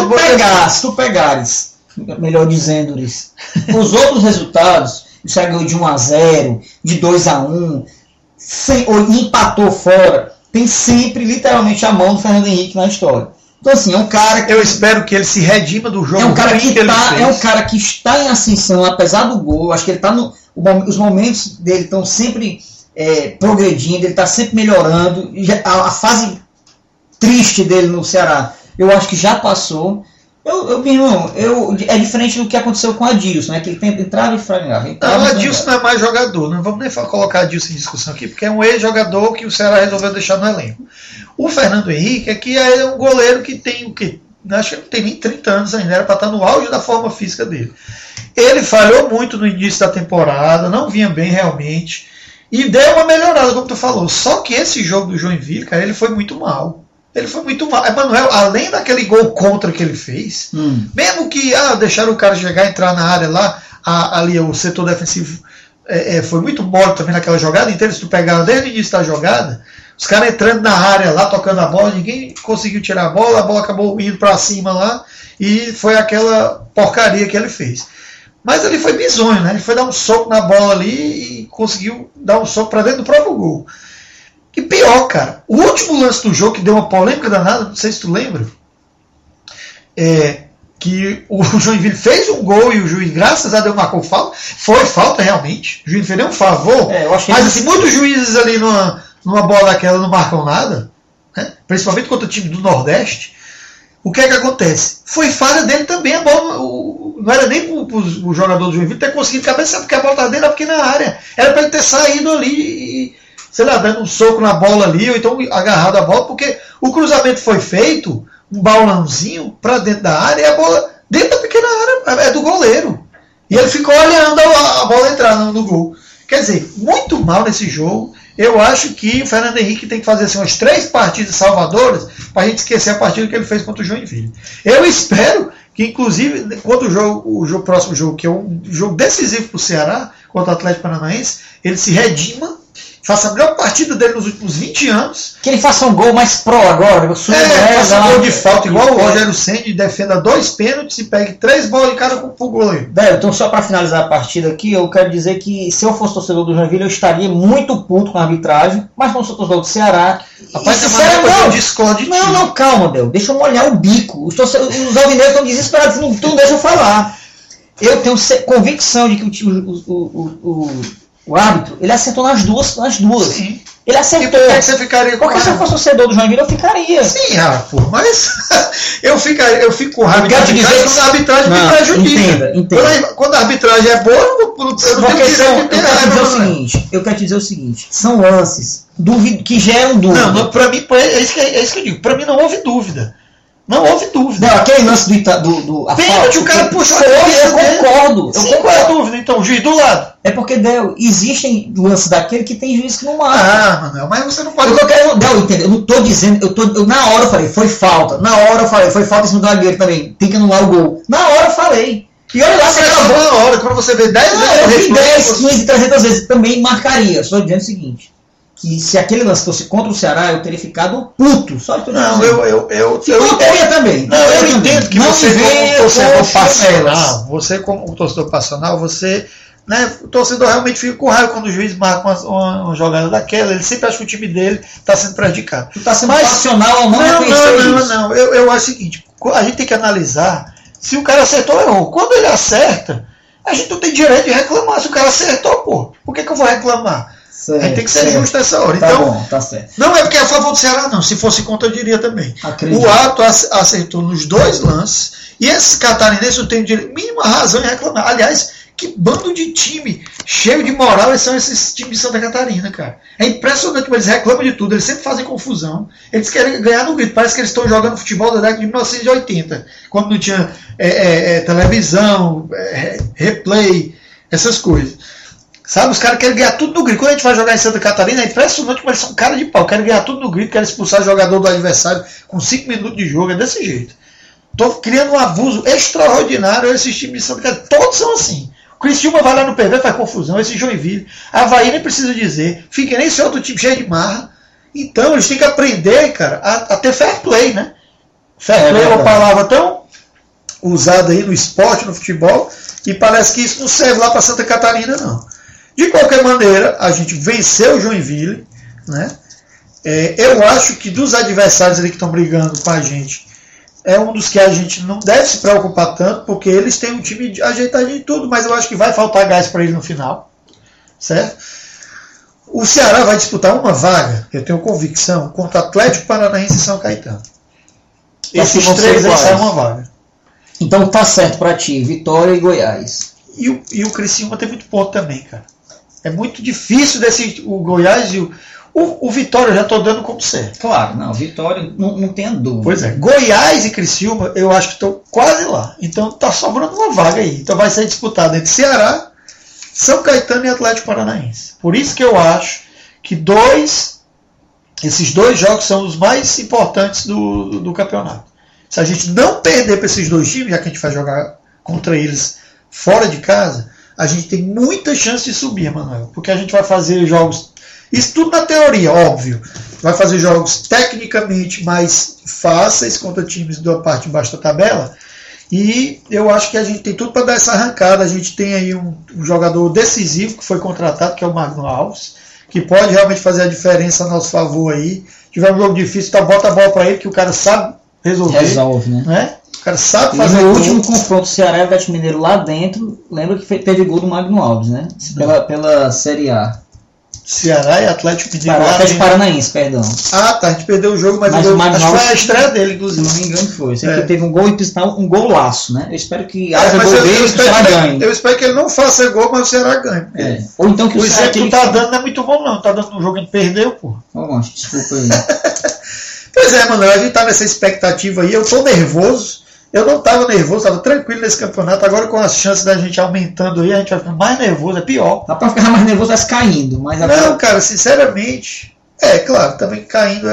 tu pegares, melhor dizendo isso, os outros resultados, o Ceará ganhou de 1-0, de 2-1, ou empatou fora, tem sempre literalmente a mão do Fernando Henrique na história. Então assim, é um cara que... Eu espero que ele se redima do jogo. É um cara que está em ascensão, apesar do gol. Acho que ele está os momentos dele estão sempre progredindo, ele está sempre melhorando. A fase triste dele no Ceará, eu acho que já passou. Meu irmão, é diferente do que aconteceu com o Adilson, né? Que ele entrava e frangava. Não, o Adilson não é mais jogador. Não vamos nem colocar Adilson em discussão aqui, porque é um ex-jogador que o Ceará resolveu deixar no elenco. O Fernando Henrique aqui é um goleiro que tem o quê? Acho que não tem nem 30 anos ainda, era para estar no auge da forma física dele. Ele falhou muito no início da temporada, não vinha bem realmente. E deu uma melhorada, como tu falou. Só que esse jogo do Joinville, cara, ele foi muito mal. Ele foi muito mal. Emanuel, além daquele gol contra que ele fez, mesmo que deixaram o cara chegar, entrar na área lá, ali o setor defensivo foi muito morto também naquela jogada inteira. Se tu pegar desde o início da jogada, os caras entrando na área lá, tocando a bola, ninguém conseguiu tirar a bola acabou indo pra cima lá, e foi aquela porcaria que ele fez. Mas ele foi bizonho, né? Ele foi dar um soco na bola ali e conseguiu dar um soco pra dentro do próprio gol. E pior, cara, o último lance do jogo que deu uma polêmica danada, não sei se tu lembra, que o Joinville fez um gol e o juiz, graças a Deus, marcou falta. Foi falta realmente. O juiz fez um favor. Mas assim, muitos juízes ali numa bola daquela não marcam nada, né? Principalmente contra o time do Nordeste. O que é que acontece? Foi falha dele também. A bola não era nem o jogador do Joinville ter conseguido cabecear, porque a bola estava dentro da pequena área. Era para ele ter saído ali e, sei lá, dando um soco na bola ali, ou então agarrado a bola, porque o cruzamento foi feito, um baulãozinho para dentro da área, e a bola dentro da pequena área é do goleiro. E ele ficou olhando a bola entrar no gol. Quer dizer, muito mal nesse jogo. Eu acho que o Fernando Henrique tem que fazer assim, umas 3 partidas salvadoras para a gente esquecer a partida que ele fez contra o Joinville. Eu espero que, inclusive, quando o próximo jogo, que é um jogo decisivo para o Ceará, contra o Atlético Paranaense, ele se redima, faça a melhor partida dele nos últimos 20 anos. Que ele faça um gol mais pro agora. Faça um gol de falta, igual o Rogério Ceni, defenda 2 pênaltis e pegue 3 bolas de cara pro goleiro. Então, só para finalizar a partida aqui, eu quero dizer que se eu fosse torcedor do Joinville, eu estaria muito puto com a arbitragem, mas não sou torcedor do Ceará. Rapaz, não, calma, Del. Deixa eu molhar o bico. Os alvinegros estão desesperados, tu não deixa eu falar. Eu tenho convicção de que o árbitro, ele acertou nas duas. Sim. Ele acertou. E por que você ficaria com raiva? Porque se eu fosse torcedor do Joinville, eu ficaria. Sim, mas eu fico com raiva quando a arbitragem me prejudica. Entenda. Quando a arbitragem é boa, eu não tenho direito de ter raiva. Eu quero te dizer o seguinte, são lances que geram dúvida. Não, pra mim, é isso que eu digo. Pra mim não houve dúvida. Não houve dúvida. Não, aquele lance do pênalti, o cara puxou a eu concordo. Qual é a dúvida, então? O juiz do lado. É porque, Del, existem lances daquele que tem juiz que não marca. Manuel, mas você não pode... Eu não tô dizendo... Eu na hora eu falei, foi falta. Na hora eu falei, foi falta, isso não dá dinheiro também. Tem que anular o gol. Na hora eu falei. E olha lá, você acabou na hora. Quando você vê 10 vezes... Eu vi 10, 15, 300 vezes. Também marcaria. Só dizendo o seguinte... que se aquele lance fosse contra o Ceará, eu teria ficado puto. Só de não, eu teria também. Não, eu entendo que você como torcedor passional, você como torcedor passional, você, né, o torcedor realmente fica com raiva quando o juiz marca uma jogada daquela, ele sempre acha que o time dele está sendo prejudicado. Tu está sendo passional ou não reconhecer isso? Não, eu acho o seguinte, a gente tem que analisar se o cara acertou ou errou. Quando ele acerta, a gente não tem direito de reclamar. Se o cara acertou, pô, por que eu vou reclamar? Certo, a gente tem que ser justo nessa hora. Tá então, bom, tá certo. Não é porque é a favor do Ceará, não. Se fosse contra, eu diria também. Acredito. O Ato acertou nos 2 lances. E esses catarinenses não têm mínima razão em reclamar. Aliás, que bando de time cheio de moral são esses times de Santa Catarina, cara. É impressionante, mas eles reclamam de tudo. Eles sempre fazem confusão. Eles querem ganhar no grito. Parece que eles estão jogando futebol da década de 1980. Quando não tinha televisão, replay, essas coisas. Sabe, os caras querem ganhar tudo no grito. Quando a gente vai jogar em Santa Catarina, é impressionante, mas eles são cara de pau. Querem ganhar tudo no grito, querem expulsar o jogador do adversário com 5 minutos de jogo. É desse jeito. Estou criando um abuso extraordinário a esses times de Santa Catarina. Todos são assim. O Criciúma vai lá no PV, faz confusão. Esse Joinville. A Avaí nem precisa dizer. Fica nem esse outro time cheio de marra. Então, eles têm que aprender, cara, a ter fair play, né? Fair play é uma palavra tão usada aí no esporte, no futebol, e parece que isso não serve lá para Santa Catarina, não. De qualquer maneira, a gente venceu o Joinville, né? Eu acho que dos adversários ali que estão brigando com a gente, é um dos que a gente não deve se preocupar tanto, porque eles têm um time ajeitadinho e tudo, mas eu acho que vai faltar gás para ele no final, certo? O Ceará vai disputar uma vaga, eu tenho convicção, contra Atlético Paranaense e São Caetano. Esses 3 aí saem uma vaga. Então tá certo para ti, Vitória e Goiás. E o Criciúma tem muito ponto também, cara. É muito difícil o Goiás e o Vitória eu já estou dando como certo. Claro, não, Vitória não tem dúvida. Pois é, Goiás e Criciúma eu acho que estão quase lá. Então está sobrando uma vaga aí. Então vai ser disputado entre Ceará São Caetano e Atlético Paranaense. Por isso que eu acho que esses 2 jogos são os mais importantes do campeonato. Se a gente não perder para esses 2 times, já que a gente vai jogar contra eles fora de casa, a gente tem muita chance de subir, Emanuel. Porque a gente vai fazer jogos... Isso tudo na teoria, óbvio. Vai fazer jogos tecnicamente mais fáceis contra times da parte de baixo da tabela. E eu acho que a gente tem tudo para dar essa arrancada. A gente tem aí um jogador decisivo que foi contratado, que é o Magno Alves, que pode realmente fazer a diferença a nosso favor aí. Se tiver um jogo difícil, então bota a bola para ele, que o cara sabe resolver. Resolve, né? O cara sabe fazer. E no último confronto Ceará e Atlético Mineiro lá dentro, lembra que teve gol do Magno Alves, né? Pela Série A. Ceará e Atlético Mineiro. Atlético Paranaense, perdão. Ah, tá. A gente perdeu o jogo, mas acho que foi a estreia dele, inclusive. Se não me engano, foi. Sei que teve um gol e um golaço, né? Eu espero que haja gol dele e o Ceará ganhe. Eu espero que ele não faça gol, mas o Ceará ganhe. Ou então que o exemplo que tu tá dando não é muito bom, não. Tá dando um jogo que a gente perdeu, pô. Desculpa aí. Pois é, Manuel, a gente tá nessa expectativa aí. Eu tô nervoso. Eu não estava nervoso, estava tranquilo nesse campeonato. Agora, com as chances da gente aumentando aí, a gente vai ficar mais nervoso, é pior. Dá para ficar mais nervoso, vai caindo. Mas agora... Não, cara, sinceramente, claro, também caindo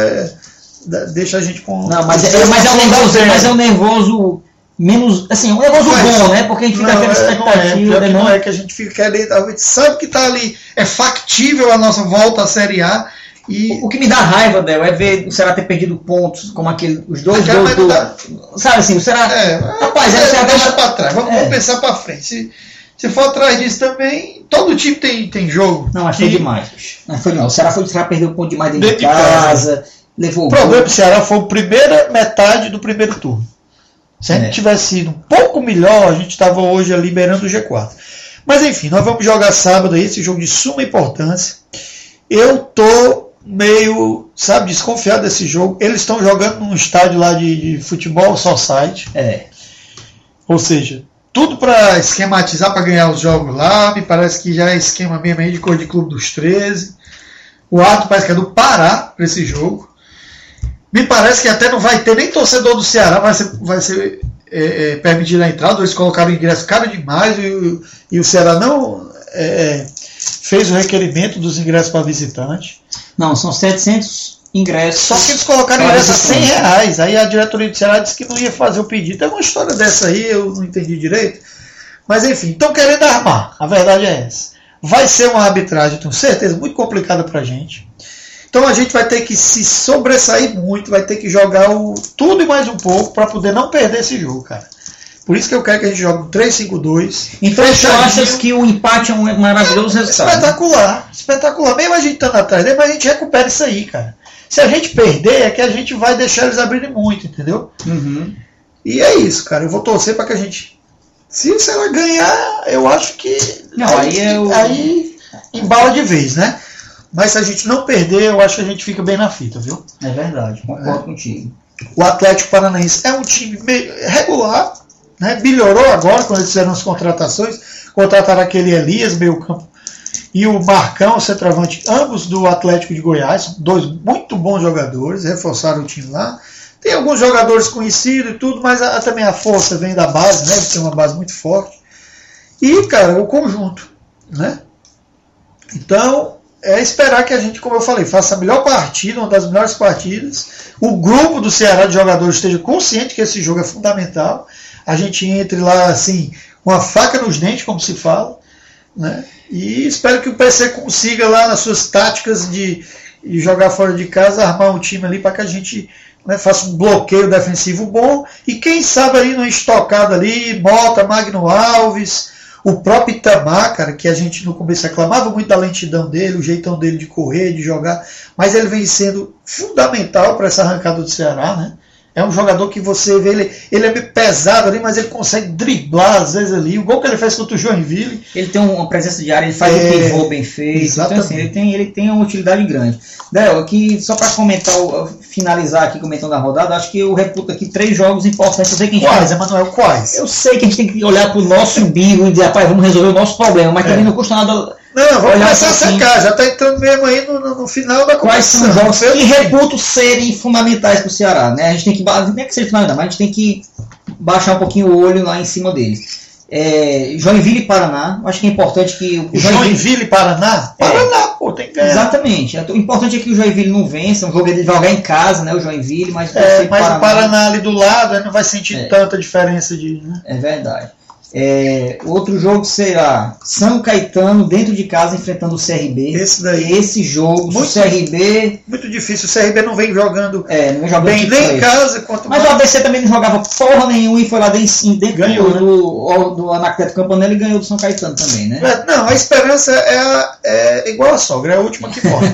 deixa a gente com... Não, mas é um nervoso menos, assim, um nervoso bom, né? Porque a gente fica aquela expectativa. Não é que a gente fica querendo, a gente sabe que está ali, é factível a nossa volta à Série A. E o que me dá raiva, Del, é ver o Ceará ter perdido pontos, como os 2 gols do... Sabe assim, o Ceará... Rapaz, o Ceará deixa para trás, vamos pensar para frente. Se for atrás disso também, todo time tem jogo. Não, mas foi demais. O Ceará perdeu um ponto demais dentro de casa. Levou o problema do Ceará foi a primeira metade do primeiro turno. Se a gente tivesse sido um pouco melhor, a gente estava hoje liberando o G4. Mas enfim, nós vamos jogar sábado aí, esse jogo de suma importância. Eu tô meio, desconfiado desse jogo. Eles estão jogando num estádio lá de futebol society. Ou seja, tudo para esquematizar para ganhar os jogos lá. Me parece que já é esquema mesmo aí de cor de Clube dos 13. O árbitro parece que é do Pará para esse jogo. Me parece que até não vai ter nem torcedor do Ceará, vai ser permitido a entrada. Eles colocaram o ingresso caro demais e o Ceará não fez o requerimento dos ingressos para visitante. Não, são 700 ingressos. Só que eles colocaram ingresso a R$100. Aí a diretoria do Ceará disse que não ia fazer o pedido. Tem uma história dessa aí, eu não entendi direito. Mas enfim, estão querendo armar. A verdade é essa. Vai ser uma arbitragem, tenho certeza, muito complicada pra gente. Então a gente vai ter que se sobressair muito, vai ter que jogar tudo e mais um pouco para poder não perder esse jogo, cara. Por isso que eu quero que a gente jogue 3-5-2. Então você acha que o empate é um maravilhoso resultado? Espetacular. Mesmo a gente estando atrás dele, mas a gente recupera isso aí, cara. Se a gente perder, é que a gente vai deixar eles abrirem muito, entendeu? Uhum. E é isso, cara. Eu vou torcer para que a gente... Se ela ganhar, eu acho que... Aí embala de vez, né? Mas se a gente não perder, eu acho que a gente fica bem na fita, viu? É verdade, concordo contigo. O Atlético Paranaense é um time regular, né? Melhorou agora quando eles fizeram as contratações. Contrataram aquele Elias, meio campo, e o Marcão, o centroavante, ambos do Atlético de Goiás, 2 muito bons jogadores, reforçaram o time lá. Tem alguns jogadores conhecidos e tudo, mas também a força vem da base, né? Tem uma base muito forte. E, cara, o conjunto, né? Então, é esperar que a gente, como eu falei, faça a melhor partida, uma das melhores partidas. O grupo do Ceará de jogadores esteja consciente que esse jogo é fundamental. A gente entre lá, assim, com a faca nos dentes, como se fala, né? E espero que o PC consiga lá nas suas táticas de jogar fora de casa, armar um time ali para que a gente, né, faça um bloqueio defensivo bom. E quem sabe ali numa estocada ali, Mota, Magno Alves, o próprio Itamar, cara, que a gente no começo reclamava muito da lentidão dele, o jeitão dele de correr, de jogar, mas ele vem sendo fundamental para essa arrancada do Ceará, né? É um jogador que você vê, ele é meio pesado ali, mas ele consegue driblar às vezes ali. O gol que ele fez contra o Joinville. Ele tem uma presença de área, ele faz um pivô bem feito. Exatamente. Então, assim, ele tem uma utilidade grande. Del, aqui, só para finalizar aqui comentando a rodada, acho que eu reputo aqui 3 jogos importantes. Eu sei que quais, Emanuel? Quais? Eu sei que a gente tem que olhar para o nosso umbigo e dizer, rapaz, vamos resolver o nosso problema, mas também não custa nada. Não, vamos começar a secar, já está entrando mesmo aí no final da competição. Quais são os jogos que reputo serem fundamentais para o Ceará, né? A gente tem que, não é que seja fundamental, mas a gente tem que baixar um pouquinho o olho lá em cima deles. Joinville e Paraná. Acho que é importante que o Joinville e Paraná? Paraná, pô, tem que ganhar. Exatamente. O importante é que o Joinville não vença. Um jogo ele vai jogar em casa, né? O Joinville, mas o Paraná ali do lado não vai sentir tanta diferença de. Né? É verdade. Outro jogo será São Caetano dentro de casa enfrentando o CRB. Esse jogo, o CRB. Muito difícil. O CRB não vem jogando, não vem jogando bem nem em casa. Mas o ABC também não jogava porra nenhuma e foi lá dentro do Anacleto Campanella e ganhou do São Caetano também, né? Não, a esperança é igual a sogra, é a última que morre.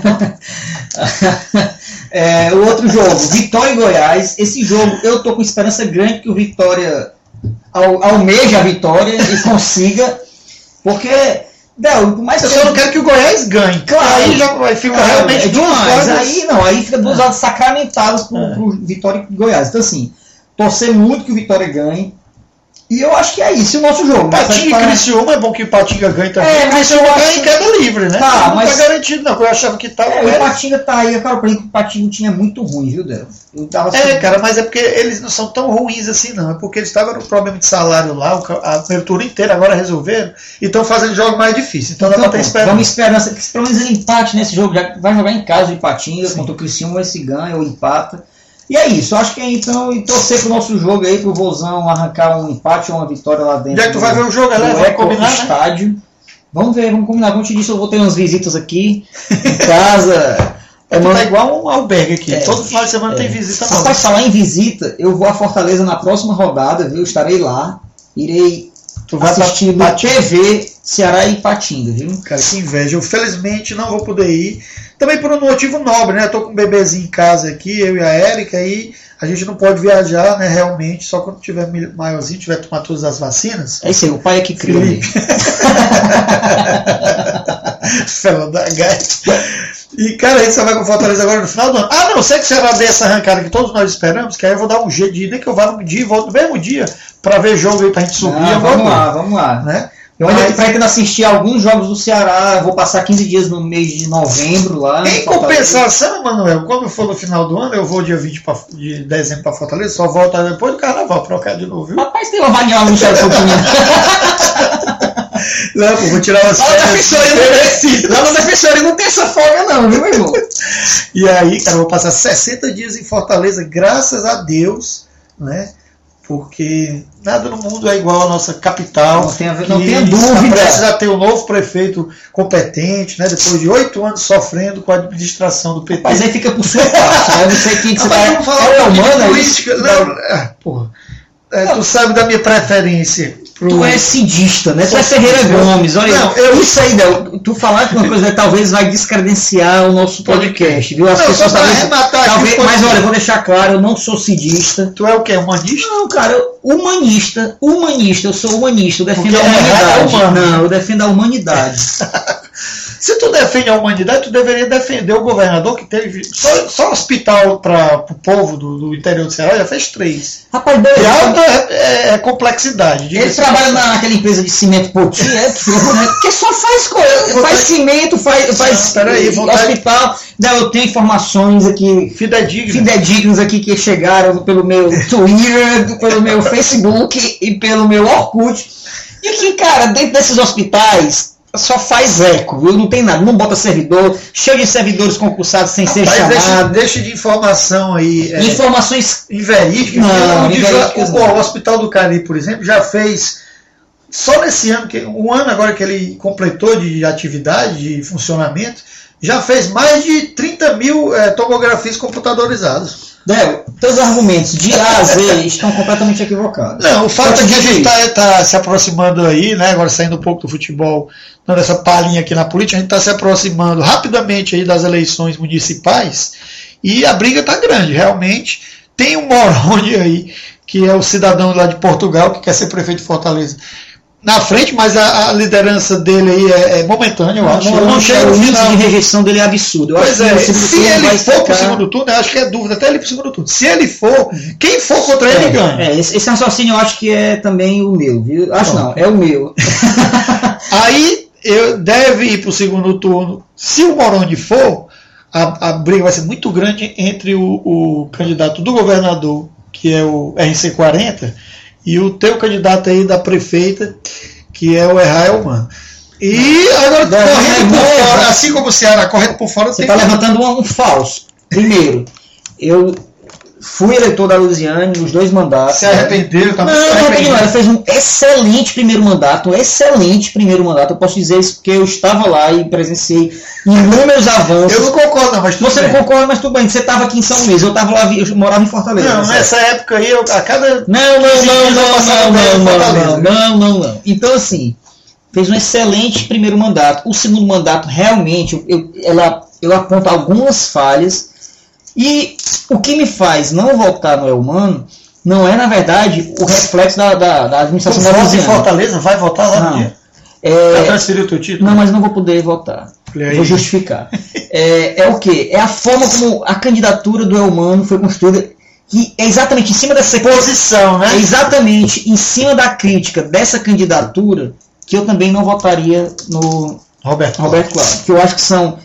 O outro jogo, Vitória e Goiás. Esse jogo eu tô com esperança grande que o Vitória almeja a vitória e consiga, porque por mais eu só não quero que o Goiás ganhe. Claro, aí já vai ficar realmente demais. Aí fica duas horas sacramentadas pro Vitória e Goiás. Então assim, torcer muito que o Vitória ganhe. E eu acho que é isso o nosso jogo. Patinga e Criciúma, é bom que o Patinga ganhe também. Mas o Criciúma ganha em queda livre, né? Não tá garantido, não. Eu achava que estava. O Patinga tá aí. Cara, por exemplo, o Patinga tinha muito ruim, viu, Del? Cara, mas é porque eles não são tão ruins assim, não. É porque eles estavam no problema de salário lá, a abertura inteira, agora resolveram. E estão fazendo jogos mais difíceis. Então dá pra ter esperança. Vamos esperança que pelo menos ele empate nesse jogo. Já vai jogar em casa de Patinga contra o Criciúma, esse ganha ou empata. E é isso, acho que então torcer pro nosso jogo aí, pro Vozão arrancar um empate ou uma vitória lá dentro. Já que tu vai ver o jogo, galera, vamos combinar, né? Estádio. Vamos ver, vamos combinar. Como te disse, eu vou ter umas visitas aqui em casa. Tá igual um albergue aqui. Todo final de semana tem visita nova. Rapaz, falar em visita, eu vou a Fortaleza na próxima rodada, viu? Eu estarei lá. Irei assistir na TV Ceará e Ipatinga, viu? Cara, que inveja. Eu felizmente não vou poder ir. Também por um motivo nobre, né? Eu tô com um bebezinho em casa aqui, eu e a Érica, e a gente não pode viajar, né? Realmente, só quando tiver maiorzinho, tiver tomar todas as vacinas. É isso aí, o pai é que cria. Fela da gaita. E, cara, a gente só vai com Fortaleza agora no final do ano. Não sei que o Ceará dê essa arrancada que todos nós esperamos, que aí eu vou dar um jeito de ir, nem que eu vá no dia e volto no mesmo dia pra ver jogo aí pra gente subir. Vamos lá. Né? Eu ainda pretendo assistir alguns jogos do Ceará, vou passar 15 dias no mês de novembro lá. Em compensação, Manuel, quando for no final do ano, eu vou dia 20 de dezembro para Fortaleza, só volto depois do carnaval, trocar de novo, viu? Rapaz, tem uma vaguinha lá no Ceará pouquinho. Não, pô, vou tirar uma férias. Lá na Defensoria não tem essa folga não, viu, meu irmão? E aí, cara, eu vou passar 60 dias em Fortaleza, graças a Deus, né? Porque nada no mundo é igual à nossa capital. Não tenha dúvida. Precisa ter um novo prefeito competente, né? Depois de 8 anos sofrendo com a administração do PT. Mas aí fica por sua parte, né? Eu não sei quem que você vai... Vamos falar de política. Porra. Tu sabe da minha preferência. Tu é cidista, né? Tu é Ferreira Gomes. Olha, eu sei, Del. Tu falar que uma coisa talvez vai descredenciar o nosso podcast, viu? As pessoas talvez, mas olha, eu vou deixar claro, eu não sou cidista. Tu é o quê? Humanista? Não, cara, humanista, eu sou humanista, eu defendo a humanidade. Não, eu defendo a humanidade. Se tu defende a humanidade, tu deveria defender o governador que teve só hospital para o povo do interior do Ceará, já fez 3. Rapaz, de alta complexidade. Ele trabalha naquela empresa de cimento Poti, porque só faz coisa, faz cimento, faz hospital. Não, eu tenho informações aqui fidedignas aqui que chegaram pelo meu Twitter, pelo meu Facebook e pelo meu Orkut. E que, cara, dentro desses hospitais só faz eco, viu? Não tem nada, não bota servidor, cheio de servidores concursados sem ser chamado. Deixa de informação aí. Informações inverídicas. O Hospital do Cari, por exemplo, já fez, só nesse ano, um ano agora que ele completou de atividade, de funcionamento, já fez mais de 30 mil tomografias computadorizadas. Del, teus argumentos de A a Z estão completamente equivocados. Não, o fato é que a gente está se aproximando aí, né, agora saindo um pouco do futebol, dando essa palhinha aqui na política, a gente está se aproximando rapidamente aí das eleições municipais e a briga está grande, realmente. Tem um Moroni aí, que é o cidadão lá de Portugal, que quer ser prefeito de Fortaleza, na frente, mas a liderança dele aí é momentânea, eu acho. Não chega o índice de rejeição dele é absurdo. Pois é, se ele for para o segundo turno, eu acho que é dúvida, até ele para o segundo turno. Se ele for, quem for contra ele ganha. Esse raciocínio eu acho que é também o meu, viu? Acho não, é o meu. Aí deve ir para o segundo turno. Se o Moroni for, a briga vai ser muito grande entre o candidato do governador, que é o RC40, e o teu candidato aí da prefeita, que é o Elmano. E agora, correndo por fora, assim como o Ceará, correndo por fora... Você está levantando um falso. Primeiro, eu fui eleitor da Lusiane nos 2 mandatos. Se arrependeu? Não, ela fez um excelente primeiro mandato. Eu posso dizer isso porque eu estava lá e presenciei inúmeros avanços. Eu não concordo, não, mas tudo Você bem. não concorda, mas tudo bem. Você estava aqui em São Luís, eu estava lá, eu morava em Fortaleza. Não, nessa época aí, a cada... Não. Então, assim, fez um excelente primeiro mandato. O segundo mandato, realmente, eu aponto algumas falhas. E o que me faz não votar no Elmano não é, na verdade, o reflexo da administração da Lusiane. Você em Fortaleza vai votar lá no dia? Já transferiu o teu título? Não, mas não vou poder votar. Vou justificar. É o quê? É a forma como a candidatura do Elmano foi construída, que é exatamente em cima dessa posição, né? É exatamente em cima da crítica dessa candidatura que eu também não votaria no Roberto Cláudio. Que eu acho que são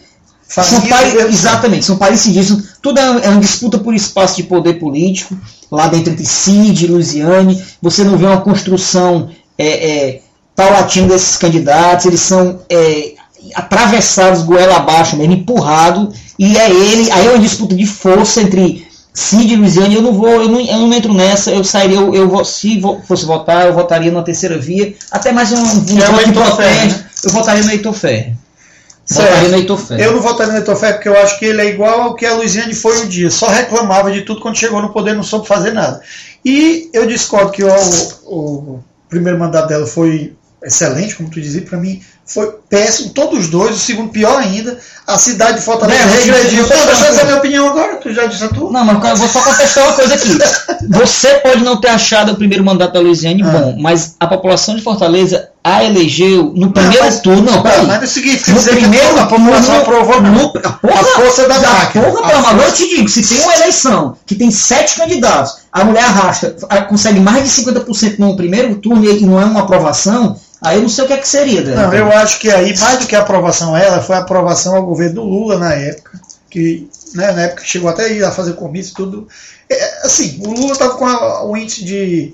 parecidíssimos. Tudo é uma disputa por espaço de poder político, lá dentro entre Cid e Lusiane. Você não vê uma construção paulatina desses candidatos, eles são atravessados goela abaixo mesmo, empurrados, e aí é uma disputa de força entre Cid e Lusiane. Eu não entro nessa, eu sairia, se fosse votar, eu votaria na terceira via, até mais um voto de protesto, eu votaria no Heitor Ferrer. Eu não votaria no Heitor Ferrer porque eu acho que ele é igual ao que a Lusiane foi um dia, só reclamava de tudo, quando chegou no poder não soube fazer nada. E eu discordo que o primeiro mandato dela foi excelente, como tu dizia, para mim foi péssimo, todos os dois, o segundo pior ainda. A cidade de Fortaleza regrediu. Deixa eu dar minha opinião agora, tu já disse a tua? Não, mas eu vou só contestar uma coisa aqui. Você pode não ter achado o primeiro mandato da Lusiane bom, mas a população de Fortaleza a elegeu no primeiro turno. Não, mas é o seguinte, no primeiro a população aprovou a força da máquina. Agora eu te digo, se tem uma eleição que tem 7 candidatos, a mulher consegue mais de 50% no primeiro turno e não é uma aprovação, aí eu não sei o que é que seria. Não, eu acho que aí, mais do que a aprovação a ela, foi a aprovação ao governo do Lula na época, que na época chegou até ir a fazer comício e tudo. Assim, o Lula estava com o índice de...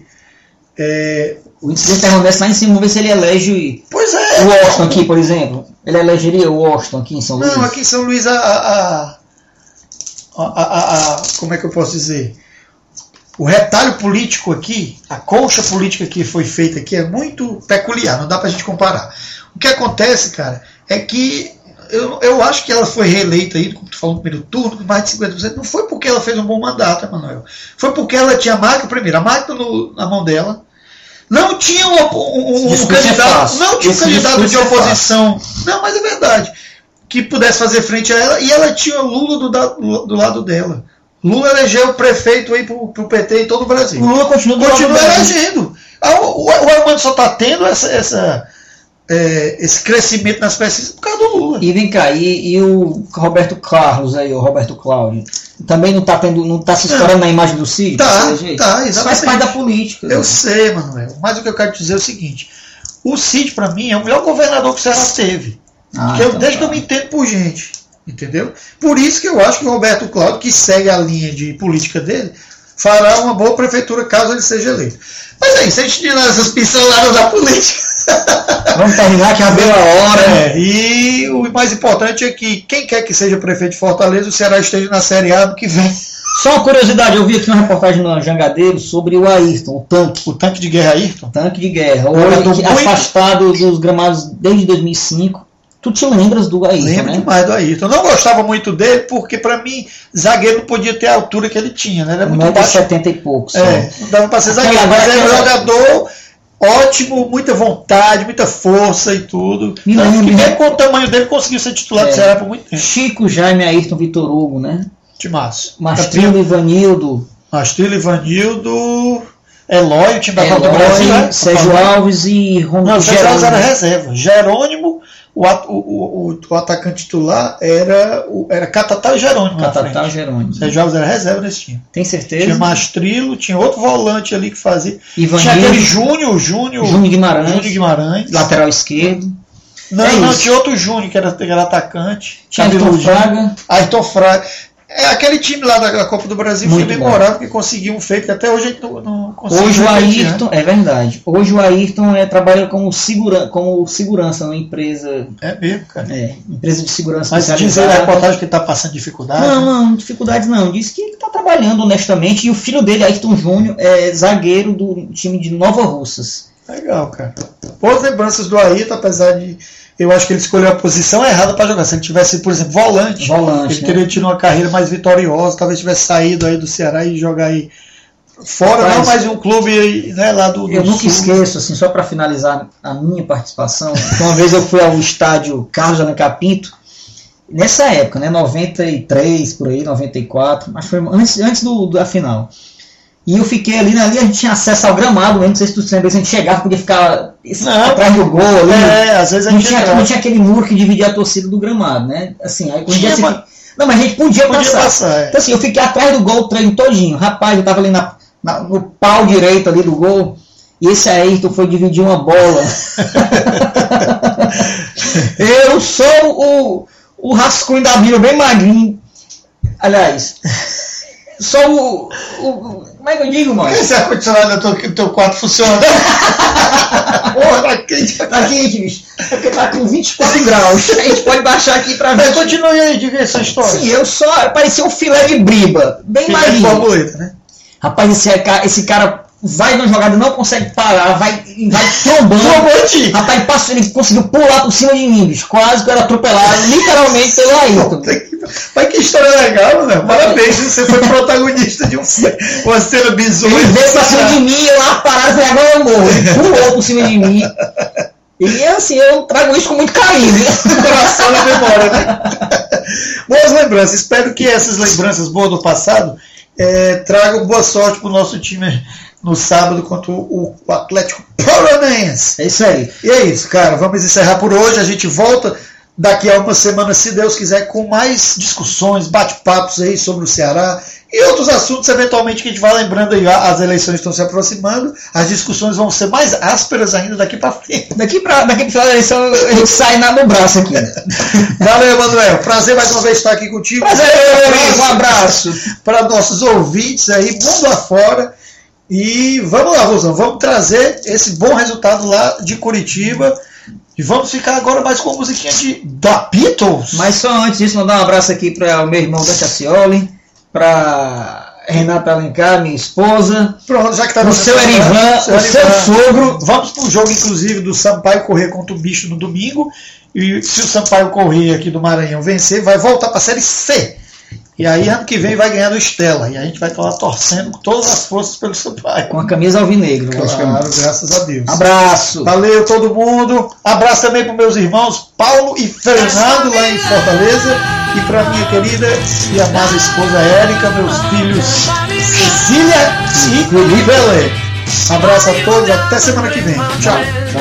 O índice de permanece lá em cima, vamos ver se ele elege o Washington aqui, por exemplo. Ele elegeria o Washington aqui em São Luís? Não, aqui em São Luís como é que eu posso dizer? O retalho político aqui, a colcha política que foi feita aqui é muito peculiar, não dá pra gente comparar. O que acontece, cara, é que eu acho que ela foi reeleita aí, como tu falou no primeiro turno, com mais de 50%, não foi porque ela fez um bom mandato, Emanuel. Foi porque ela tinha a máquina na mão dela, não tinha um candidato, candidato de oposição, não, mas é verdade, que pudesse fazer frente a ela, e ela tinha o Lula do lado dela. Lula elegeu o prefeito aí pro PT em todo o Brasil. O Lula continua elegendo. O Armando só está tendo esse crescimento nas pesquisas por causa do Lula. E vem cá, e o Roberto Carlos aí, o Roberto Cláudio, também não está se estourando na imagem do Cid? Tá, exatamente. Isso faz parte da política. Eu sei, Manuel, mas o que eu quero dizer é o seguinte: o Cid, para mim, é o melhor governador que o Ceará teve. Desde que eu me entendo por gente. Entendeu? Por isso que eu acho que o Roberto Cláudio, que segue a linha de política dele, fará uma boa prefeitura caso ele seja eleito. Mas é isso, a gente tira essas pinceladas da política. Vamos terminar que abriu a hora. E o mais importante é que quem quer que seja prefeito de Fortaleza, o Ceará esteja na Série A do que vem. Só uma curiosidade, eu vi aqui uma reportagem no Jangadeiro sobre o Ayrton, o tanque. O tanque de guerra Ayrton? Tanque de guerra. Afastado dos gramados desde 2005. Tu te lembras do Ayrton, Lembro demais do Ayrton. Eu não gostava muito dele, porque para mim, zagueiro não podia ter a altura que ele tinha, né? Ele é muito baixo. 70 e poucos. Não dava para ser zagueiro, mas era um jogador ótimo, muita vontade, muita força e tudo. Mesmo com o tamanho dele, conseguiu ser titular do Ceará por muito tempo. Chico, Jaime, Ayrton, Vitor Hugo, né? Timaço. Mastrilo, Ivanildo. Eloy, o time da Copa do Brasil, né? Sérgio Alves e Ronaldo. Não, Sérgio Alves era reserva. Jerônimo, o atacante titular era Catatá e Jerônimo. Catatá e Jerônimo. Sérgio Alves era reserva nesse time. Tem certeza? Tinha Mastrilo, tinha outro volante ali que fazia. Ivanildo, tinha aquele Júnior Guimarães. Lateral esquerdo. Não, tinha outro Júnior que era atacante. Tinha Ayrton Fraga. Ayrton Fraga. É aquele time lá da Copa do Brasil Muito foi bom. memorável, que conseguiu um feito que até hoje a gente não conseguiu. Hoje o repetir, Ayrton, né? é verdade. Hoje o Ayrton trabalha como segurança numa empresa. É mesmo, cara. Empresa de segurança. Mas dizer na reportagem que ele está passando dificuldade. Não, dificuldades não. Diz que ele está trabalhando honestamente e o filho dele, Ayrton Júnior, é zagueiro do time de Nova Russas. Legal, cara. Boas lembranças do Ayrton, apesar de. Eu acho que ele escolheu a posição errada para jogar. Se ele tivesse, por exemplo, volante ele teria tido uma carreira mais vitoriosa. Talvez tivesse saído aí do Ceará e jogar aí fora, Rapaz, não mais em um clube aí, né, lá do Eu nunca Sul. esqueço, assim, só para finalizar a minha participação, que uma vez eu fui ao estádio Carlos Alencar Pinto, nessa época, né, 93, por aí, 94, mas foi antes da final. E eu fiquei ali a gente tinha acesso ao gramado, não sei se tu se lembra, a gente chegava, podia ficar atrás do gol ali. Às vezes a gente não tinha aquele muro que dividia a torcida do gramado, né? Assim, aí não, mas a gente podia passar. Então assim, eu fiquei atrás do gol o treino todinho. Rapaz, eu tava ali no pau direito ali do gol, e esse Ayrton foi dividir uma bola. Eu sou o rascunho da Bíblia, bem magrinho. Aliás, sou como é que eu digo, mano? Esse ar-condicionado do teu quarto funciona. Porra, tá quente. Tá quente, bicho. É porque tá com 24 graus. A gente pode baixar aqui pra ver. Mas continue aí de ver essa história. Sim, parecia um filé de briba. Bem filé magrinho. de borboleta, né? Rapaz, esse cara vai na jogada, não consegue parar, vai trombando. Rapaz, ele conseguiu pular por cima de mim, bicho. Quase que eu era atropelado, literalmente pelo Ayrton. Mas que história legal, né? Parabéns, você foi protagonista de uma cena bizonha. Ele veio pra cima de mim, eu lá parado, falei, agora eu morro. Ele pulou por cima de mim. E assim, eu trago isso com muito carinho, né? Coração na memória, né? Boas lembranças. Espero que essas lembranças boas do passado tragam boa sorte pro nosso time no sábado contra o Atlético Paranaense. É isso aí. E é isso, cara. Vamos encerrar por hoje. A gente volta daqui a uma semana, se Deus quiser, com mais discussões, bate-papos aí sobre o Ceará e outros assuntos, eventualmente, que a gente vai lembrando aí. As eleições estão se aproximando, as discussões vão ser mais ásperas ainda daqui para frente. Daqui para a eleição a gente sai no braço aqui. Valeu, Emanuel. Prazer mais uma vez estar aqui contigo. Prazer, um abraço para nossos ouvintes aí, mundo afora. E vamos lá, Rosão, vamos trazer esse bom resultado lá de Curitiba. E vamos ficar agora mais com a musiquinha da Beatles. Mas só antes disso, mandar um abraço aqui para o meu irmão Dante Acioli, para Renata Alencar, minha esposa. Pronto, já que tá o seu Erivan, o seu sogro. Vamos para o jogo, inclusive, do Sampaio Corrêa contra o Bicho no domingo. E se o Sampaio Corrêa aqui do Maranhão vencer, vai voltar para a Série C. E aí, ano que vem, vai ganhar do Estela. E a gente vai estar lá torcendo com todas as forças pelo Sampaio. Com a camisa alvinegro. Claro, graças a Deus. Abraço. Valeu, todo mundo. Abraço também para meus irmãos Paulo e Fernando, lá em Fortaleza. E para minha querida e amada esposa Érica, meus filhos Cecília e Belê. Abraço a todos, até semana que vem. Tchau.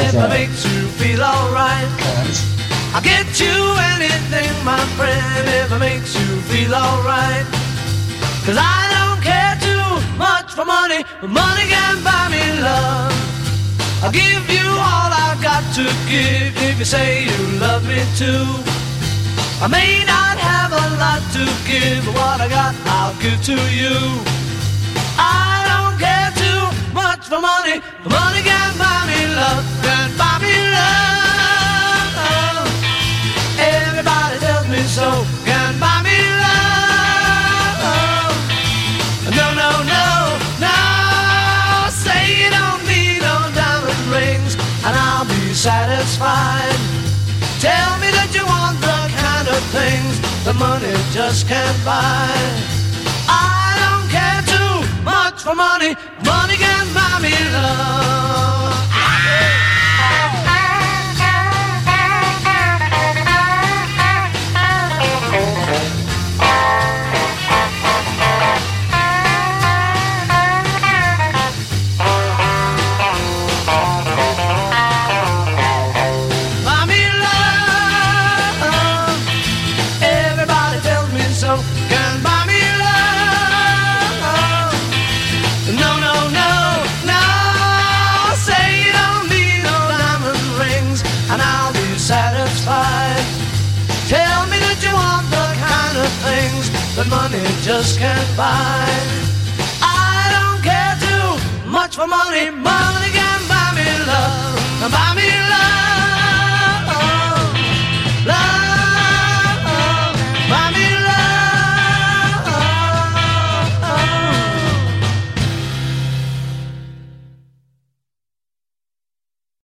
I'll get you anything, my friend, if it makes you feel alright. 'Cause I don't care too much for money, but money can buy me love. I'll give you all I've got to give if you say you love me too. I may not have a lot to give, but what I got I'll give to you. I don't care too much for money, but money can buy me love, can buy me love. Everybody tells me so, can buy me love. No, no, no, no. Say you don't need no diamond rings, and I'll be satisfied. Tell me that you want the kind of things that money just can't buy. I don't care too much for money, money can buy me love. Say money just can't buy. I don't care too much for money. Money can buy me love. Buy me love.